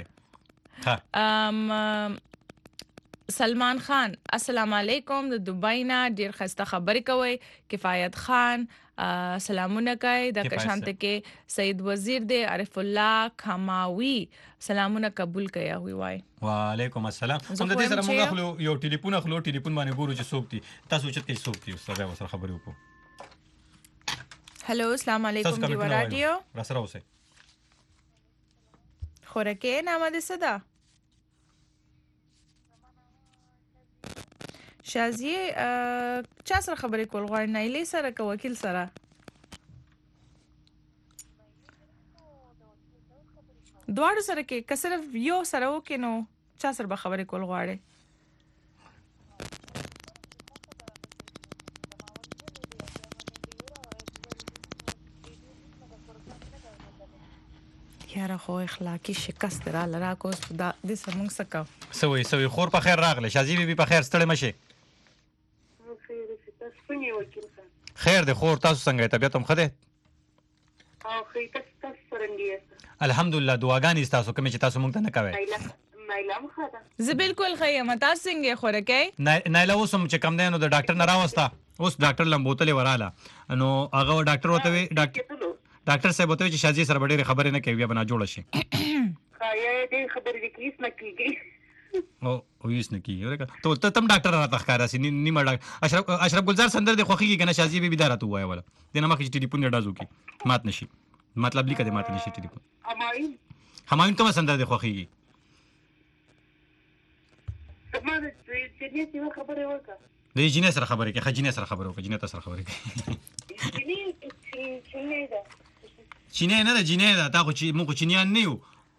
واړې سلمان خان السلام علیکم د دبئی نه ډیر خسته خبرې کوي کفایت خان سلامونه کوي د کشانته کې سید وزیر دی عارف الله کماوی سلامونه قبول کوي هغه وای وعلیکم السلام هم د دې سره موږ یو ټلیفون باندې ګورو چې څوک دي تاسو چې کې څوک دي سره سره خبرې وکړو هلو السلام علیکم دی رادیو را سره اوسه خورکه نامه دې صدا شازیه چا سره خبرې کول غواړي نایلی سره که وکیل سره دواړو سره کې که صرف یو سره وکې نو چا سره به خبرې کول غواړي یاره خو اخلاقی شکست را لراکو دا دې سره موږ څه کوو سوي خور په خیر راغله شازي بي په خیر ستړی مشه خیر د خور تاسو څنګه طبيعت هم خده او خیر تاسو څنګه الحمدلله دعاګانې تاسو کوم چې تاسو مونږ ته نه کوي نایله خاطر زه بالکل خیم تاسو څنګه خورکه نایله اوس هم چې کم دی نو د ډاکټر نه راوستا اوس ډاکټر لم بوتلې وراله نو هغه ډاکټر وته وی ډاکټر صاحب وته چې شازي سره ډېرې خبرې نه کوي بیا بنا جوړ شي خایا دې خبرې کیس نه کیږي او هیڅ نه کیږي ورکه ته تم ډاکټر راته ښکارا سي نیمه ډاکټر اشرف گلزار سندر د خوخي کنه شازي به بيدار ته وای ولا دنه مخ چې ټلیفون ډازو کی مات نشي مطلب لیکه دې مات نشي ټلیفون همایون ته سندر د خوخي ما دې چې خبره وکړه د جینې سره خبرې کې خجینې سره خبرې وکړه جینې سره خبرې کې چینه نه ده جینه ده تا خو چې موږ چینیان نه یو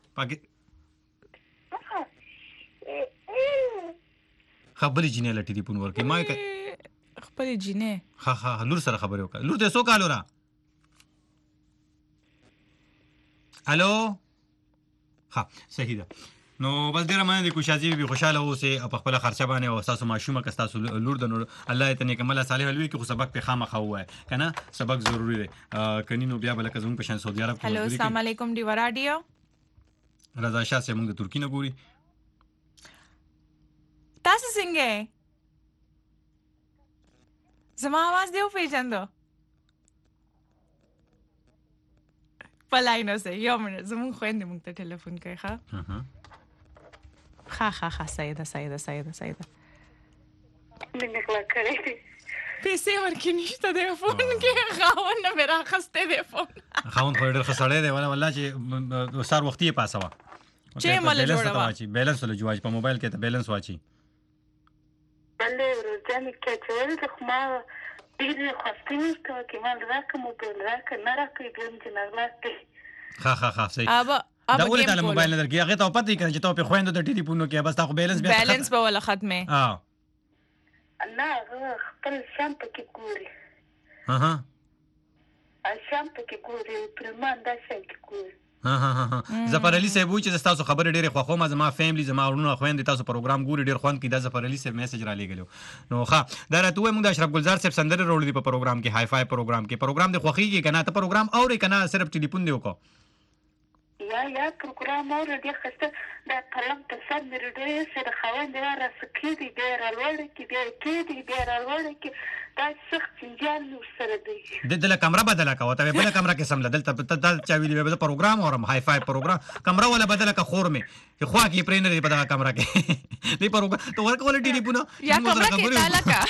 خبرې جینه له ټلیفون ورکې ما خپلې جینې ها لور سره خبرې وکړه لور دې څو کالو را الو ها صحیح ده نو بس ډیره مننه د کوشازي به خوشاله اوسئ او په خپل خرچه باندې او تاسو ماشومه که تاسو لور د نور الله ته نیکمل صالح ولوي کې خو سبق په خامخا وای کنه سبق ضروری دی کني نو بیا بل کزون په شان سعودي عرب هلو السلام علیکم دی ورادیو رضا شاه سه موږ د ترکی نه ګوري تاسو څنګه زما आवाज دیو پیژندو پلاینو سه یو منټ زمون خويندې موږ ته ټلیفون کوي ښه ها سیده منه خلا کړې پیسې ورکې نشته دی فون کې خاون نه میرا خسته دی فون خاون خو ډېر خسړې دی والله چې سار وختي پاسه چې مل جوړه واچي بیلانس له جواج په موبایل کې ته بیلانس واچي بلې ورځې کې چې خو ما ډېر خوښتنی کې ما راکه موبایل راکه نه راکې ګم چې نه راکې ها صحیح دا ولې تعالی موبایل نه درکې هغه ته پته کړي چې ته په خويندو د ټلیفون کې بس تاسو بیلانس به ولا ختمه نه خپل شام پکې ګوري شام پکې ګوري پرمان دا شام کې ګوري ظفر علي صاحب چې تاسو خبرې ډېرې خوښو ما زما فیملی زما ورونو خويندې تاسو پروګرام ګوري ډېر خوند کې دا ظفر علي صاحب میسج را لګلو نو ښه دا راته موږ د اشرف ګلزار صاحب سندره وروړي په پروګرام کې هاي فای پروګرام کې پروګرام د خوخي کې کنه ته پروګرام اوري کنه صرف ټلیفون دی وکړه یا پروګرام اور دې خسته دا پرلم ته سر مې ډېر سره خوان دی را سکې دی ډېر الوړ کې ډېر الوړ کې دا سخت جنجال نو سره دی د دله کمره بدله کا وته بل کمره کې سم لدل ته چا ویلی به پروګرام اورم هاي فای پروګرام کمره ولا بدله کا خور مې خو کې پرینر دی په دا کمره کې دی پروګرام تو ورکه ولې ټلیفون یا کمره کې تعالی کا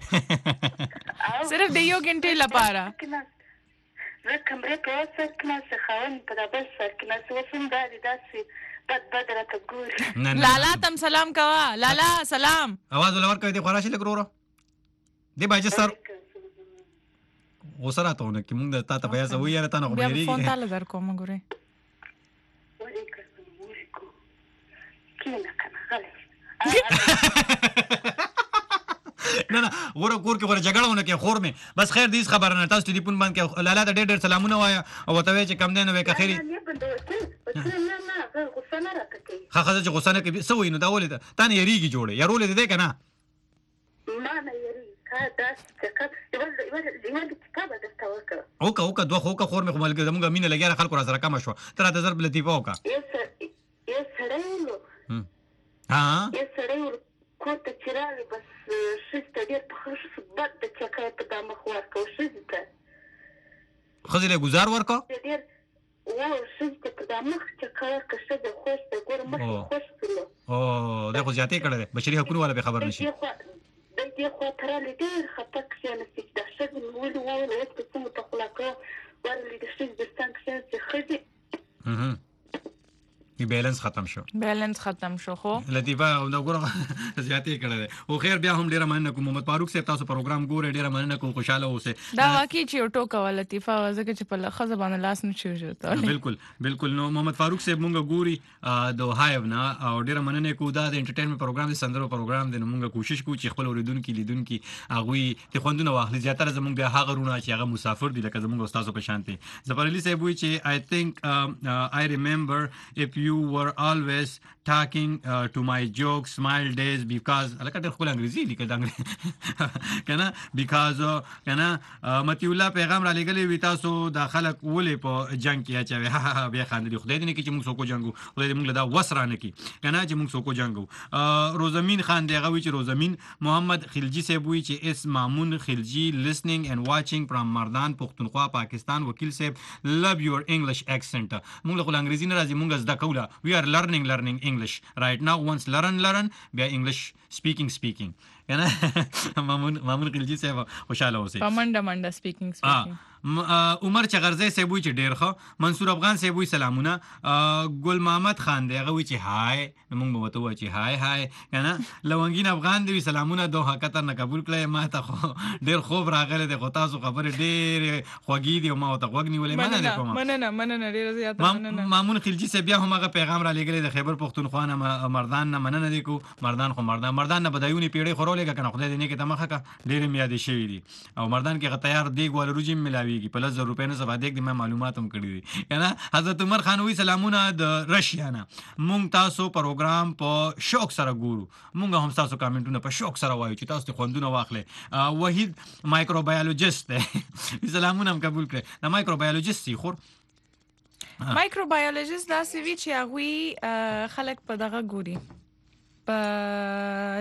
صرف د یو غنټه لپاره زه کمرې په سر کې نه ښاون په دبل سر کې نه وسم دا داسې بد راته ګوري لالا تم سلام کوا لالا سلام आवाज ولور کوي دی خوراشي لګرورو دی باجه سر وسره ته نه کې موږ ته ته بیا زوی یا ته نه بیا فون تعالی در کوم ګوري کینه کنه غلې نه ور کور کې ور جګړهونه کې خور مې بس خیر دې خبر نه تاسو ټلیفون باندې کې لالا ته ډېر سلامونه وایا او ته وی چې کم نه وې که خیری نه غوسه نه راکې خاصه چې غوسه نه کې سوې نو دا ولې تا نه یریږي جوړه یارولې دې کنه ما نه یری کا داس څه یو کتاب درته وکړه اوکه دوه خو خور مې کومل کې زموږ مینه لګیا خلکو را سره کم شو تر ته ضرب لطیفه وکړه یې سړی کوته چیرې بس شسته ډېر په خصوص بد د چکه په دمه خو ورکو شسته خزله گزار ورکو ډېر شسته په دمه چکه ورکو شسته خوښ د ګور مخ خوښ کړو دغه زیاتې کړل بشري حقوقو ولا به خبر نشي د دې خو تر ډېر خطک شنه چې د شګن ولې چې څنګه ته خلاقه ورلې د شګ د سانکشن څخه خدي بیلانس ختم شو خو لطیفه نو ګوره زیاتې کړل او خیر بیا هم ډیره مننه کوم محمد فاروق صاحب تاسو پروګرام ګوره ډیره مننه کوم خوشاله اوسه دا واقعي چې ټوکا ول لطیفه وځکه چې په لخوا زبانه لاس نه چوجته بالکل نو محمد فاروق صاحب مونږ ګوري د هایو نه او ډیره مننه کو دا د انټرټینمنت پروګرام د سندرو پروګرام د مونږ کوشش کوو چې خپل اوریدونکو لیدونکو هغه ته خوندونه واخلي زیاتره زمونږ د هغه رونه چې هغه مسافر دي لکه زمونږ استادو په شانتي ظفر علي صاحب وی چې I think I remember if you were always talking to my jokes smile days because لکه ډېر خپل انګریزي لیکل دا کنه because کنه متي الله پیغام را لګلې وی تاسو داخله کولې په جنگ کې اچوي بیا خاندي خدای دې نه کې چې موږ سوکو جنگو خدای دې موږ له دا وسرانه کې کنه چې موږ سوکو جنگو روزمین خان دغه وی چې روزمین محمد خلجی صاحب وی چې اس مامون خلجی listening and watching from مردان پښتونخوا پاکستان وکیل صاحب love your English accent موږ له انګریزي نه راځي موږ زده کوله we are learning English right now once learn بیا English speaking کنه مامون خلجی صاحب خوشاله اوسئ پمنډه سپیکینګ عمر چغرزی صاحب وی چې ډیر ښه منصور افغان صاحب وی سلامونه ګل محمد خان دی هغه وی چې هاي موږ به وته وای چې هاي کنه لونګین افغان دی سلامونه دوه کتر نه قبول کړی ما ته خو ډیر خوب راغله د خو تاسو خبره ډیر خوږی دی ما ته خوګ نیولې مننه کوم مننه ډیر زیات مننه مامون خلجی صاحب بیا هم هغه پیغام را لګلې د خیبر پختونخوا نه مردان نه مننه دی کو مردان خو مردان نه بدایونی پیړې خورولې کنه خدای دې نه کې تمخه کا ډیر میاد شي دي او مردان کې تیار دیګ ول روجیم ملاویږي په 1000 روپے نه سبا دیګ د معلومات هم کړی دي کنه حضرت عمر خان وی سلامونه د رشیا نه مونږ تاسو پروګرام په شوق سره ګورو مونږ هم تاسو کامنټونه په شوق سره وایو چې تاسو خوندونه واخلې وحید مایکروبایولوژیست دی سلامونه هم قبول کړئ د مایکروبایولوژیست سی خور مایکروبایولوژیست دا سی وی چې هغه خلک په دغه ګوري په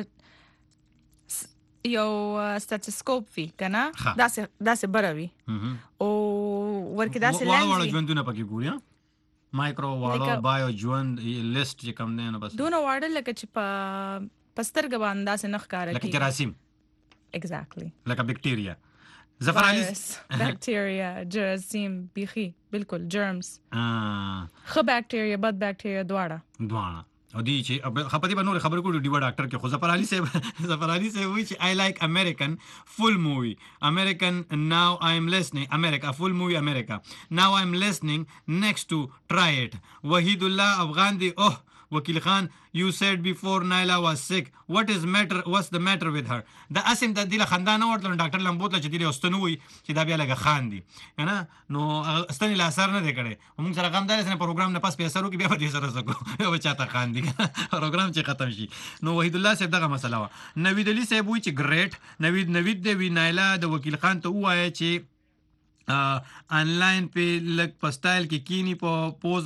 یو سټاتسکوپ وی کنه داسې بروي او ورکه داسې لنز وړ ژوندونه پکې ګوري مایکرو واړه بایو ژوند لیست چې کوم نه بس دونه واړه لکه چې په سترګ باندې داسې نخ کار کوي لکه جراثیم exactly لکه بکټیریا زفرالیس بکټیریا جراثیم بيخي بالکل جرمز خو بکټیریا بد بکټیریا دواړه او دی چې خپدي بنور خبر کوو دی ډاکټر کې خو زفر علي صاحب وی چې I like American full movie American now I'm listening America full movie America now I'm listening next to try it وحید الله افغان دی وکیل خان you said before Naila was sick what's the matter with her دا اسیم د دله خندانه ورته ډاکټر لمبوتله چې دی واستنوي چې دا بیا لګه خان دی کنه نو استنی لا اثر نه دی کړي موږ سره غم دار سره پروګرام نه پاس پیسې ورو کې بیا دې سره سکو یو چاته خان دی پروګرام چې ختم شي نو وحید الله صاحب دغه مسله وا نوید علي صاحب وی چې ګریټ نوید دی وی نایلا د وکیل خان ته وایي چې آنلاین په لک په سټایل کې کینی په پوز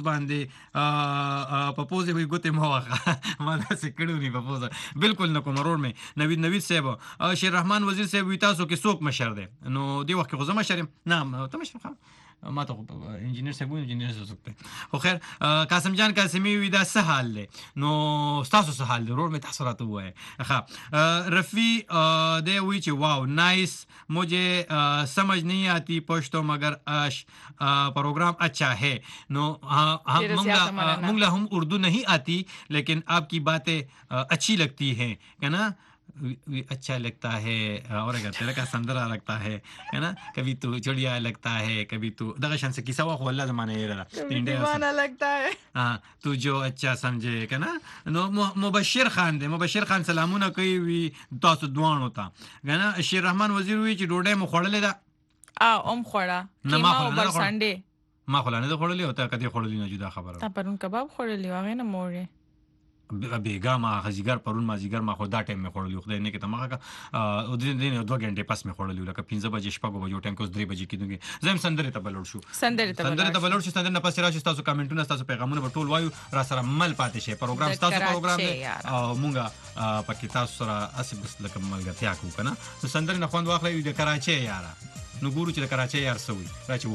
باندې په پوز یې ګوتې مو واخه ما دا څه کړو نه په پوز بالکل نه کوم ورور مې نوید صاحب شیر رحمان وزیر صاحب وی تاسو کې څوک مشر دی نو دی وخت کې خو زما مشر نه ته مشر خام ما ته انجینیر صاحب انجینیر څه خو خیر قاسم جان قاسمی وی دا څه حال دی نو تاسو څه حال دی ورور مې تاسو راته وای ښه رفی دی وی چې واو نایس مجھے سمجھ نہیں آتی پشتو مگر پروگرام اچھا ہے نو منگلا ہم اردو نہیں آتی لیکن آپ کی باتیں اچھی لگتی ہیں ہے نا اچھا لگتا ہے اور تیرا کا سندرا لگتا ہے نا کبھی تو چڑیا لگتا ہے کبھی تو دغه شان سے کیسا واخو الله زمانه یې دیوانہ لگتا ہے تو جو اچھا سمجھے کنا نو مبشر خان سلامونه کوي وی تاسو دوان ہوتا کنا شیر رحمان وزیر وی چې ډوډۍ مو خړلې ده ام خړه کیما اوبر سانډې ما خلانه ده خړلې او تا کدي خړلې نه جدا خبره تا پرون کباب خړلې واغې نه مورې بیګا ما غزیګر پرون ما زیګر ما خو دا ټایم مې خورلی خدای نه کې تمغه کا او دین 2 غنټه پس مې خورلی لکه 15 بجې شپږ بجې ټایم کوس 3 بجې کېدونګي زم سندره ته بلور شو سندره ته بلور شو سندره نه پس راشي تاسو کمنټونه تاسو پیغامونه په ټول وایو را سره مل پاتې شي پروګرام تاسو پروګرام او مونږه پکې تاسو سره اسی بس لکه ملګرتیا کو کنه نو سندره نه خوند واخلې د کراچي یارا نو ګورو چې د کراچي یار سوي راچو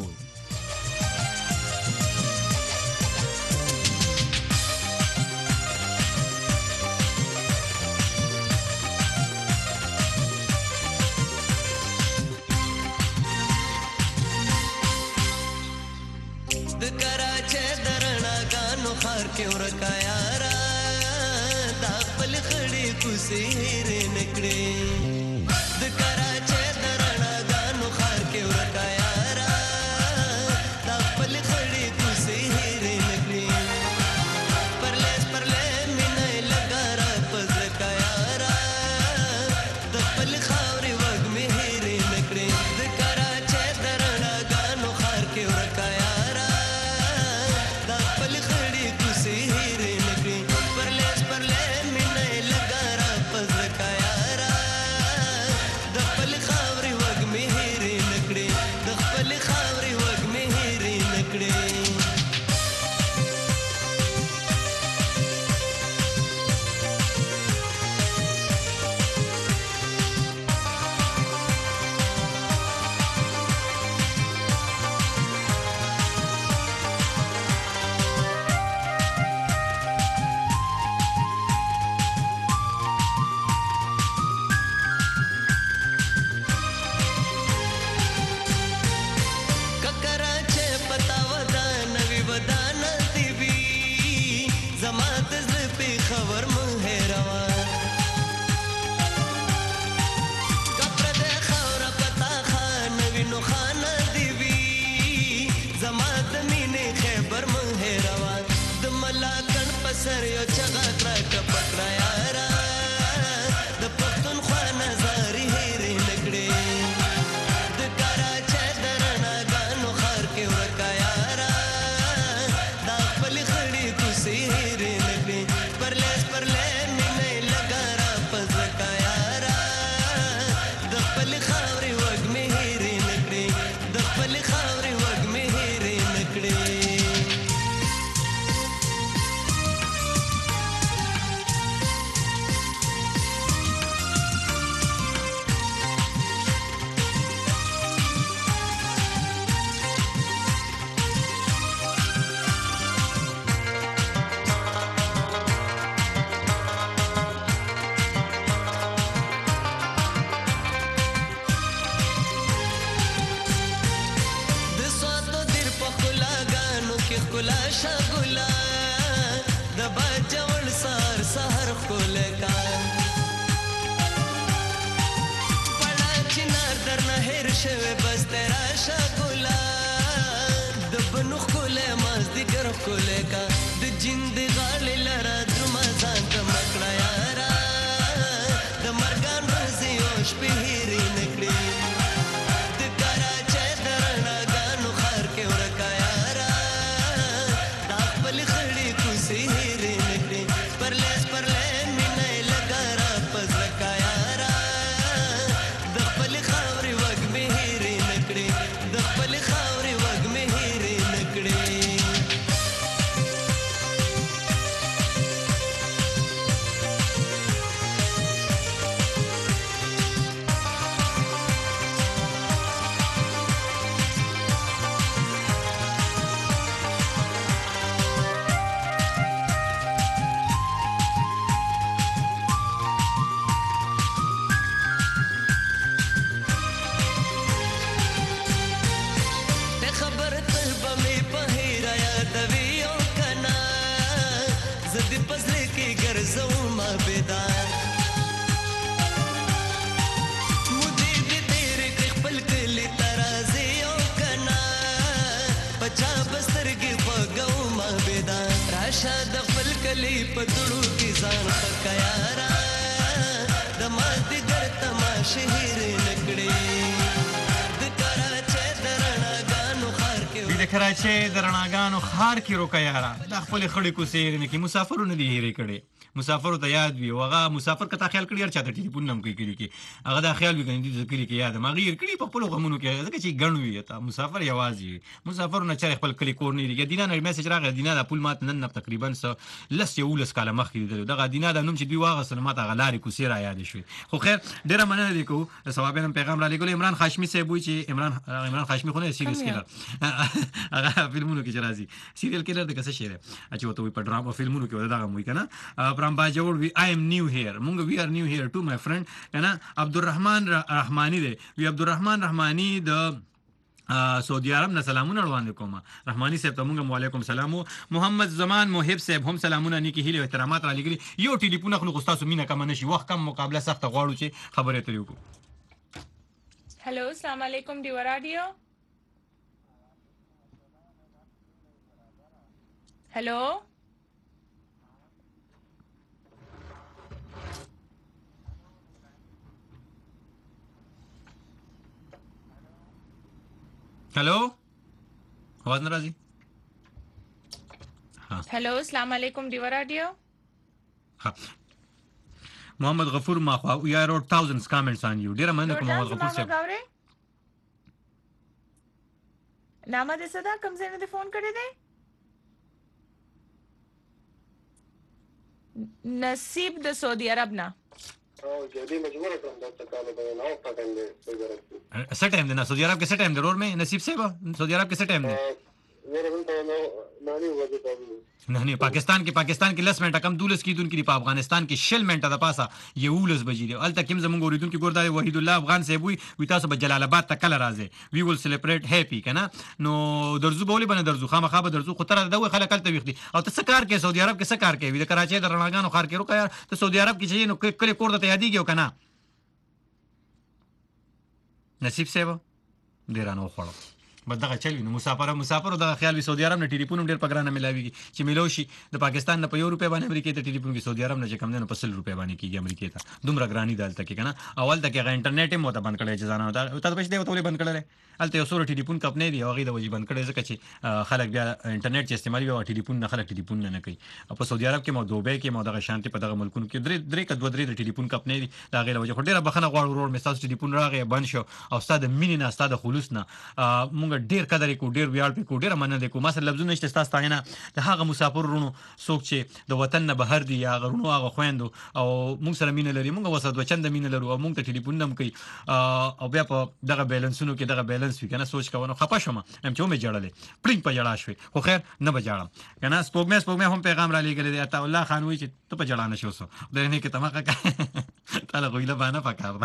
کیوں رکھا یارا دا پل خڑی کسیر نکڑے دکراچے درنا گانو خار کیوں رکھا یارا دا پل خڑی کسیر نکڑے پرلے مینے لگا را پز رکھا یارا دا پل خاوری وگ مہیر نکڑے دکراچے درنا گانو خار کیوں رکھا یارا دا پل خڑی پرلے مینے لگا را پز رکھا یارا سر یو چغه کړه ټپک را یارا د پښتونخوا نظارې هېرې نه کړې د کراچۍ د رڼاګانو ښار کې ورکه یارا دا خپلې خړې کوڅې هېرې نه کړې پرلی سپرلی مینه یې لږه را په زړه کا یارا د خپلې خاورې وږمې هېرې نه کړې د خپلې خاورې وږمې هېرې نه کړې ښکلا شګولا د باجوړ سهار سهار ښکلی کا پړه چنار درنه هېر شوی بس دی راشه ګولا د بنو ښکلی مازدیګر ښکلی کا د جیندې غاړې لره درومه ځان ته مه کړه یاره د مرګان ورځې او شپې هېرې نه کړې د کراچۍ د رڼاګانو ښار کې ورکه یاره خپلې خړې کوڅې هېرې نه کړې پرلی سپرلی مینه یې لږه را په زړه کا یاره د خپلې خاورې وږمې هېرې نه کړې د خپلې خاورې وږمې هېرې نه کړې راشه د خپل کلی په دوړو کې ځان ښه یاره د مازدیګر تماشې هېرې نه کړې د کراچۍ د رڼاګانو ښار کې روکه یاره دا خپلې خړې کوڅې هېرې نه کړې مسافرو نه دي هېرې کړې مسافرو ته یاد وي او هغه مسافر که تا خیال کړي هر چا ته ټلیفون نه هم کوي کلي کې هغه دا خیال وي که دې کلي کې یاد هم هغه هېر کړي په خپلو غمونو کې ځکه چې ګڼ وي مسافر یوازې وي مسافرو نه چېرې خپل کلي کور نه هېرېږي دینا نه میسج راغی دینا دا پول ماته نن تقریبا 11 کاله مخکې لیدلی دغه دینا دا نوم چې دوی واخیستل ماته هغه لارې کوڅې را یادې شوې خو خیر ډېره مننه دې کوو د ثوابین هم پیغام را لېږلو عمران هاشمي صاحب وایي چې عمران هاشمي خو نه سیریس کیلر هغه فلمونو کې چې راځي سیریل کیلر د که څه شی دی چې ورته وایي په ډراما فلمونو کې ورته دغه هم وایي که نه فرام باجوړ وي I am new here مونږ we are new here too my friend کنه عبدالرحمن رحمانی دی وی عبدالرحمن رحمانی د سعودي عرب نه سلامونه وړاندې کوم رحمانی صاحب ته مونږ وعلیکم سلام محمد زمان محب صاحب هم سلامونه نیکی هیله احترامات را لګري یو ټلیفون خلک تاسو مینه کم نشي وخت کم مقابله سخت غواړو چې خبرې ترې وکړو هلو السلام علیکم دیو رادیو هلو hello आवाज न राजी हाँ हेलो अस्सलाम वालेकुम दिवा रेडियो हाँ मोहम्मद गफूर माखवा we are wrote thousands comments on you dear man Mohammad गफूर से नामा दे सदा कम से ने फोन करे दे नसीब द सऊदी अरब ना जल्दी मजबूर है तो तकाले पे ना पकड़ ले څه ټایم دی نه سعودي عرب کې څه ټایم دی رور مې نصیب صاحب سعودي عرب کې څه ټایم دی نه پاکستان کې 10 منټه کم 12 کیدونکو په افغانستان کې 60 منټه د پاسه 11 بجې دی الته کوم زمونږ اوریدونکو ګورداري وحید الله افغان صاحب وي تاسو په جلال آباد ته کله راځي وی ول سلیبریټ هپی کنه نو درزو بولی باندې درزو خامخا به درزو خطر د خلک کله ویخدي او ته څه کار کې سعودي عرب کې څه کار کوي د کراچۍ د رڼاګانو خار کې روکا ته سعودي عرب کې چې نو کله کور ته یادېږي کنه نصیب صاحب ډیر نه خوړو بس دغه چل وي نو مسافر دغه خیال وي سعودي عرب نه ټلیفون ډېر په ګرانه ملاويږي چې ملو شي د پاکستان نه په یو روپیا باندې امریکا ته ټلیفون کې سعودي عرب نه چې کم نه په 100 روپیا باندې کیږي امریکا ته دومره ګرانی دالته کې کنه اول ته کې انټرنیټ مو ته بند کړی چې ځانه ته پښې دی ته بند کړل الته یو سور ټلیفون کپنې دی هغه د وجې بند کړی ځکه چې خلک بیا انټرنیټ چې استعمالي او ټلیفون نه خلک ټلیفون نه کوي په سعودي عرب کې مو دوبه کې مو دغه شانتي په دغه ملکونو کې درې د ټلیفون کپنې دی دا غي وجه ډیره بخنه غواړو ورور مې تاسو ټلیفون راغی بند شو او استاد مینې نه استاد خلوص نه مونږ ډیر قدر کو ډیر ویاړ کو ډیر مننه کو ما سره لفظونه نشته تاسو ته نه د هغه مسافر ورونو څوک چې د وطن نه بهر دي یا غرونو هغه خويندو او مونږ سره مینه لري مونږ وسه د چند مینه لرو او مونږ ته ټلیفون نم کوي او بیا په دغه بیلانسونو کې دغه بیلانس وی کنه سوچ کوو خپه شوم هم چې مې جړلې پړینګ په جړا شوې خو خیر نه بجاړم کنه سپوږمې هم پیغام را لېګل دی عطا الله خان وی چې ته په جړا نه شوسو د نه کې تماقه تعالی غویله باندې پکار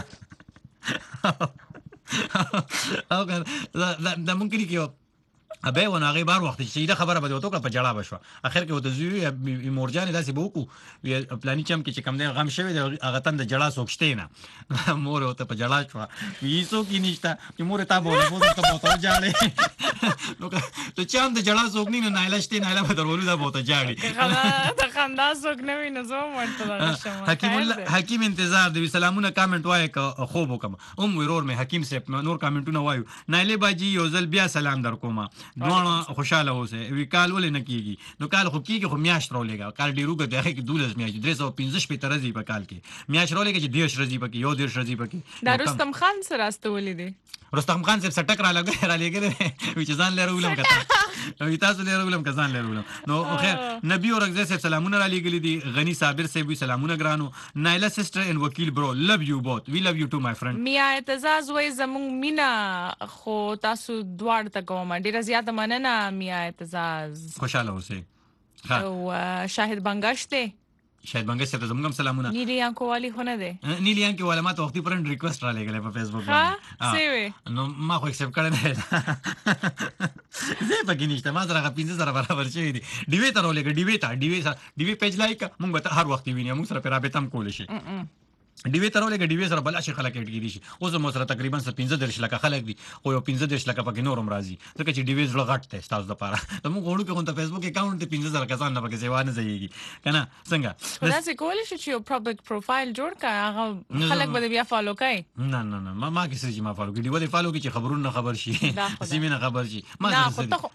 ده او دا ممکن کې ابه ونه هغه بار وخت چې دا خبره بده وته په جړا بشو اخر کې وته زوی مورجان داسې بوکو پلاني چم کې چې کم نه غم شوی هغه تند جړا سوکشته نه مور وته په جړا شو ویسو کې نشته چې مور ته بوله مور ته بوته جاړي نو ته چم د جړا سوک نه نه لاشته نه لا په درولو دا بوته جاړي ته خندا سوک نه وینې زو ورته حکیم انتظار دی سلامونه کامنټ وای خوب وکم ورور مې حکیم صاحب نور کامنټونه وایو نایله باجی یو ځل بیا سلام در کوم دوه خوشاله اوسه وی کال ولې نه کیږي نو کال خو کیږي خو میاشت رولېګا کال ډیروګه دغه کې 12 میاشت 315 په ترځي په کال کې میاشت رولېګا چې 10 رځي پکې یو 10 رځي پکې دا رستم خان سره راستولې دي رستم خان صاحب سټک را لګل وی چې ځان لرو ولم کته وی تاسو لرو ولم کزان لرو ولم نو خیر نبی اور رغزه صاحب سلامونه را لګل دي غنی صابر صاحب وی سلامونه ګرانو نایله سسټر ان وکیل برو لو یو بوت وی لو یو ټو مای فرند میا اعتزاز وای زمون مینا خو تاسو دوړ ته کوم ډیر زیاته مننه میا اعتزاز خوشاله اوسئ او شاهد بنگشته شاید بنگش ته زموږ سلامونه نیلیان کووالی خونه ده نیلیان کې ولا ما ته وختي پرند ریکوست را لګلې په فیسبوک باندې سیوي نو ما خو ایکسپټ کړل نه زه پکې نشته ما سره 15 برابر شوی دی ډیوی ته ولګ ډیوی پیج لایک مونږ ته هر وخت ویني مونږ سره رابطه هم کول شي ډیوی ته ولګ ډیوی سره بل شي خلک اټکی دي شي اوس مو سره تقریبا 15 لک خلک دي خو یو 15 لک پکې نورم راځي ځکه چې ډیوی زړه غټ ته تاسو لپاره ته مونږ غوړو کې کوم ته فیسبوک اکاونټ ته 15 کسان نه پکې سیوا نه ځایږي کنه څنګه دا څه کول شي چې یو پبلک پروفایل جوړ کړه هغه خلک به بیا فالو کوي نه ما کې سړي ما فالو کړي ډیوی فالو کې چې خبرونه خبر شي سیمه نه خبر شي ما نه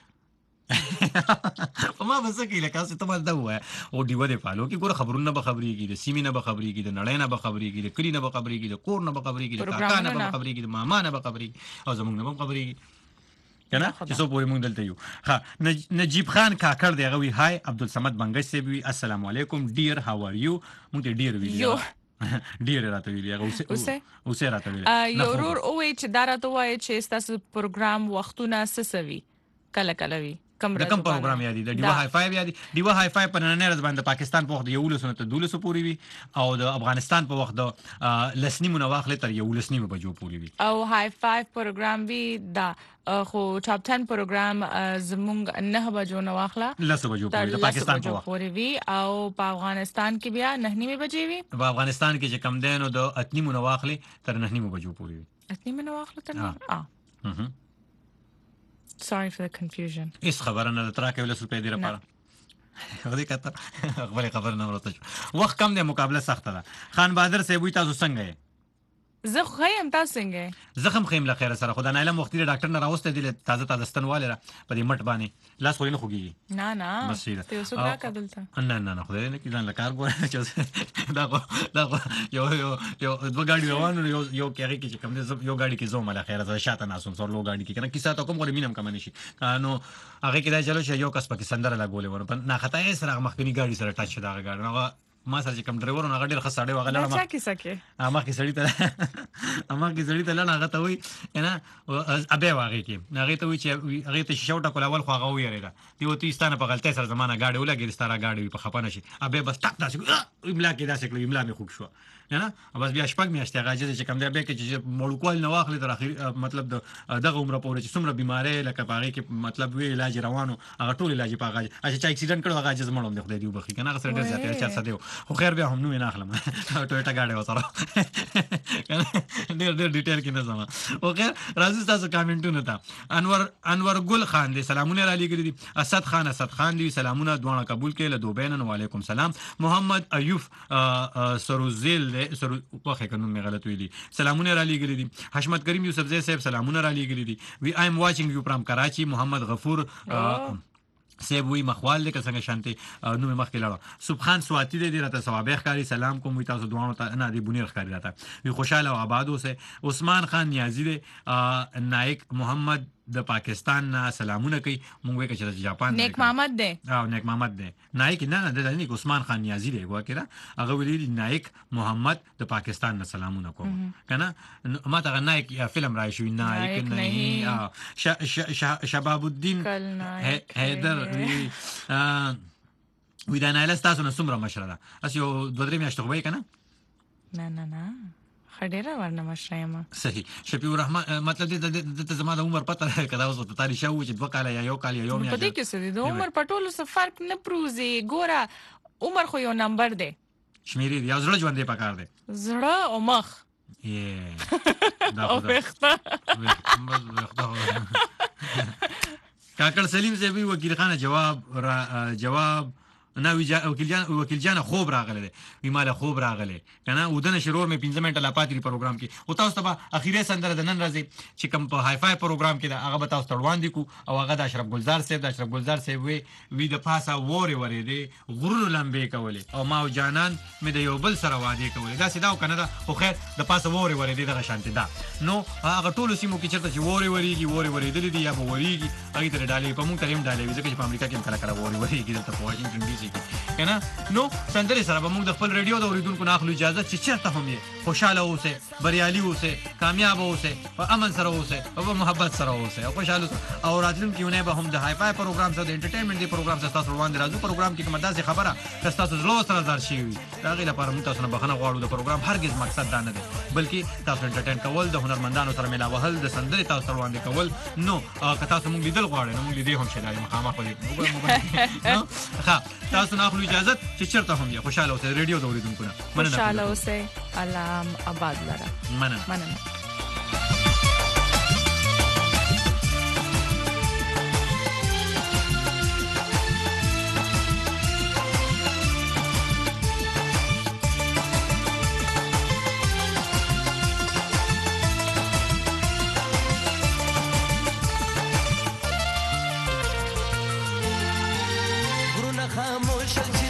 ما بس کې لکه څه ته دا وای او دیو دې فالو کې ګور خبرونه به خبريږي د سیمه نه به خبريږي د نړۍ نه به خبريږي د کلی نه به خبريږي د کور نه به خبريږي د کاکا نه به خبريږي د ماما نه به خبريږي او زمونږ نه به خبريږي کنه چې څو پورې مونږ دلته یو ها نجیب خان کاکړ دی غوي هاي عبدالصمد بنگش سی وی السلام علیکم ډیر هاو ار یو مونږ ته ډیر ویلو ډیر راته ویلي اوسه راته ویلي یو ورور او چې دا راته وایي چې تاسو پروګرام وختونه سسوي کله وی کوم پروګرام یادي د دیوا های فای یادي دیوا های فای په نن ورځ باندې پاکستان په وخت یو لسنه ته 1200 پوری وي او د افغانستان په وخت د لسنی منواخله تر یو لسنی بجو پوری وي او های فای پروګرام وی دا خو ټاپ 10 پروګرام زمونږ 9 بجو نواخله 10 بجو پوری د پاکستان په وخت پوری وی او په افغانستان کې بیا 9 بجې وی په افغانستان کې چې کم دینو د اتنی منواخله تر 9 بجو پوری وي اتنی منواخله تر Sorry for the confusion. اس خبره نه ترا کې ولس روپې دی لپاره غوډي کته خبره خبر نه ورته وخت کم دی مقابله سخت ده خان بهادر صاحب وي تاسو څنګه یې زه خیم تاسو څنګه زخم خیم له خیر سره خدای نه علم وختي ډاکټر نه راوسته دي تازه ستنواله په دې مټ باندې لاس خو نه خوږي نه ته اوس غلا کدلته نه خدای نه کیدان لکار ګور چې دا یو دوه ګاډي روانو یو کېږي چې کوم دې یو ګاډي کې زوم له خیر سره شاته ناسوم سر لو ګاډي کې کنه کیسه ته کوم غوړي مینم کم نشي نو هغه کې دا چلو چې یو کس پکې سندره لګولې ور نه خطا یې سره مخکنی ګاډي سره ټچ دا ګاډي نو ما سره چې کوم ډرایور هغه ډیر خساړې وغه ما چا کیسه ما کې سړی ته هغه ته وای نه ابه واغې کې هغه ته وای چې هغه ته شوټه کول اول خو هغه ویریدا دی وتی ستانه په غلطه سره زمانہ گاډي ولګي ستاره گاډي په خپانه شي ابه بس ټک داسې املا کې داسې کړو املا مې خوښ شو نه بس بیا شپږ میاشتې هغه چې کوم دی به کې چې مړوکوال نه واخلې تر اخر مطلب دغه عمر پورې چې څومره بیماری لکه باغې کې مطلب وی علاج روانو هغه ټول علاج پاغه چې اکسیډنټ کړو هغه جز مړوم دی خدای دی وبخي کنه هغه سره ډیر زیات چا څه دی خو خیر بیا هم نو نه اخلم ټویټا گاډي وسره ډیر ډیټیل کې نه زما او خیر راځي تاسو کامنټونه تا انور ګل خان دی سلامونه را لګی دي اسد خان دی سلامونه دوه قبول کړي له دوبینن وعلیکم سلام محمد ایوب سروزیل سرو واخه کنه مې غلط ویلي سلامونه را لګی دي حشمت کریم یوسف زئی صاحب سلامونه را لګی دي وی آی ایم واچینګ یو فرام کراچی محمد غفور سیب وی مخوال دې څنګه شانتي نو مخکې لاړه سبحان سواتی دې راته ثوابه ښکاری سلام کوم وی تاسو دوه ته نه دی بنیر ښکاری راته وی خوشاله او آباد اوسه عثمان خان نیازی دې نائک محمد د پاکستان نه سلامونه کوي مونږ وکړه چې جاپان نیک محمد دی نائک نه د نیک عثمان خان نیازی دی وکړه هغه ویلي نائک محمد د پاکستان نه سلامونه کوم کنه ما ته نائک فلم راځي نائک نه شباب الدین حیدر وی دا نه تاسو نه څومره مشره ده اس یو 2-3 میاشتې خو به کنه نه خډيره ورنه مشایما صحیح شفیع الرحمن مطلب دې د زما د عمر پته کړه اوس ته تاریخ شو چې 2 کال یا یو کال یا یو میاشت په دې کې څه د عمر پټولو څه فرق نه پروزي ګوره عمر خو یو نمبر دی شمیرې یا زړه ژوند دی پکار دی زړه او مخ دا کاکړ سلیم زوی وکیل خان جواب نه وکیل جان خوب راغله وی مال خوب راغله کنه ودنه شرور می 15 منټه لا پاتې پروګرام کې او تاسو ته اخیری سندره د نن راځي چې کوم په های فای پروګرام کې دا هغه به تاسو تړوان دي کو او هغه د اشرف ګلزار صاحب وی د پاسه وری دی غرور لمبه کولې او ما او جانان می د یو بل سره وعده کولې دا سیدا او کنه دا خو خیر د پاسه وری دی دغه شانتي دا نو هغه ټول سیمو کې چرته چې وری دي یا به وریږي هغه تر ډالې په مونږ تریم ډالې ځکه چې په امریکا کې کله وریږي د واشنگټن ډي سي کنه نو سندره سره به موږ د خپل ریډیو د اوریدونکو نه اخلو اجازه چې چیرته هم یې خوشاله اوسه بریالي اوسه کامیاب اوسه او امن سره اوسه او محبت سره اوسه او خوشاله او راتلونکي نه به هم د های فای پروګرام سره د انټرټینمنټ دی پروګرام سره تاسو روان دي راځو پروګرام کې کومه داسې خبره چې تاسو زلو سره زار شي دا غي لپاره موږ تاسو نه بخنه غواړو د پروګرام هرگز مقصد دا نه دی بلکې تاسو انټرټین کول د هنرمندانو سره ملا وهل د سندري تاسو روان دي کول نو که تاسو موږ لیدل غواړئ نو موږ لیدې هم شي دا مخامخ وي نو ها تاسو نه اخلو اجازه چې چرته هم یې خوشاله اوسئ ریډیو د اوریدونکو نه خوشاله اوسئ علام آباد لره مننه خاموش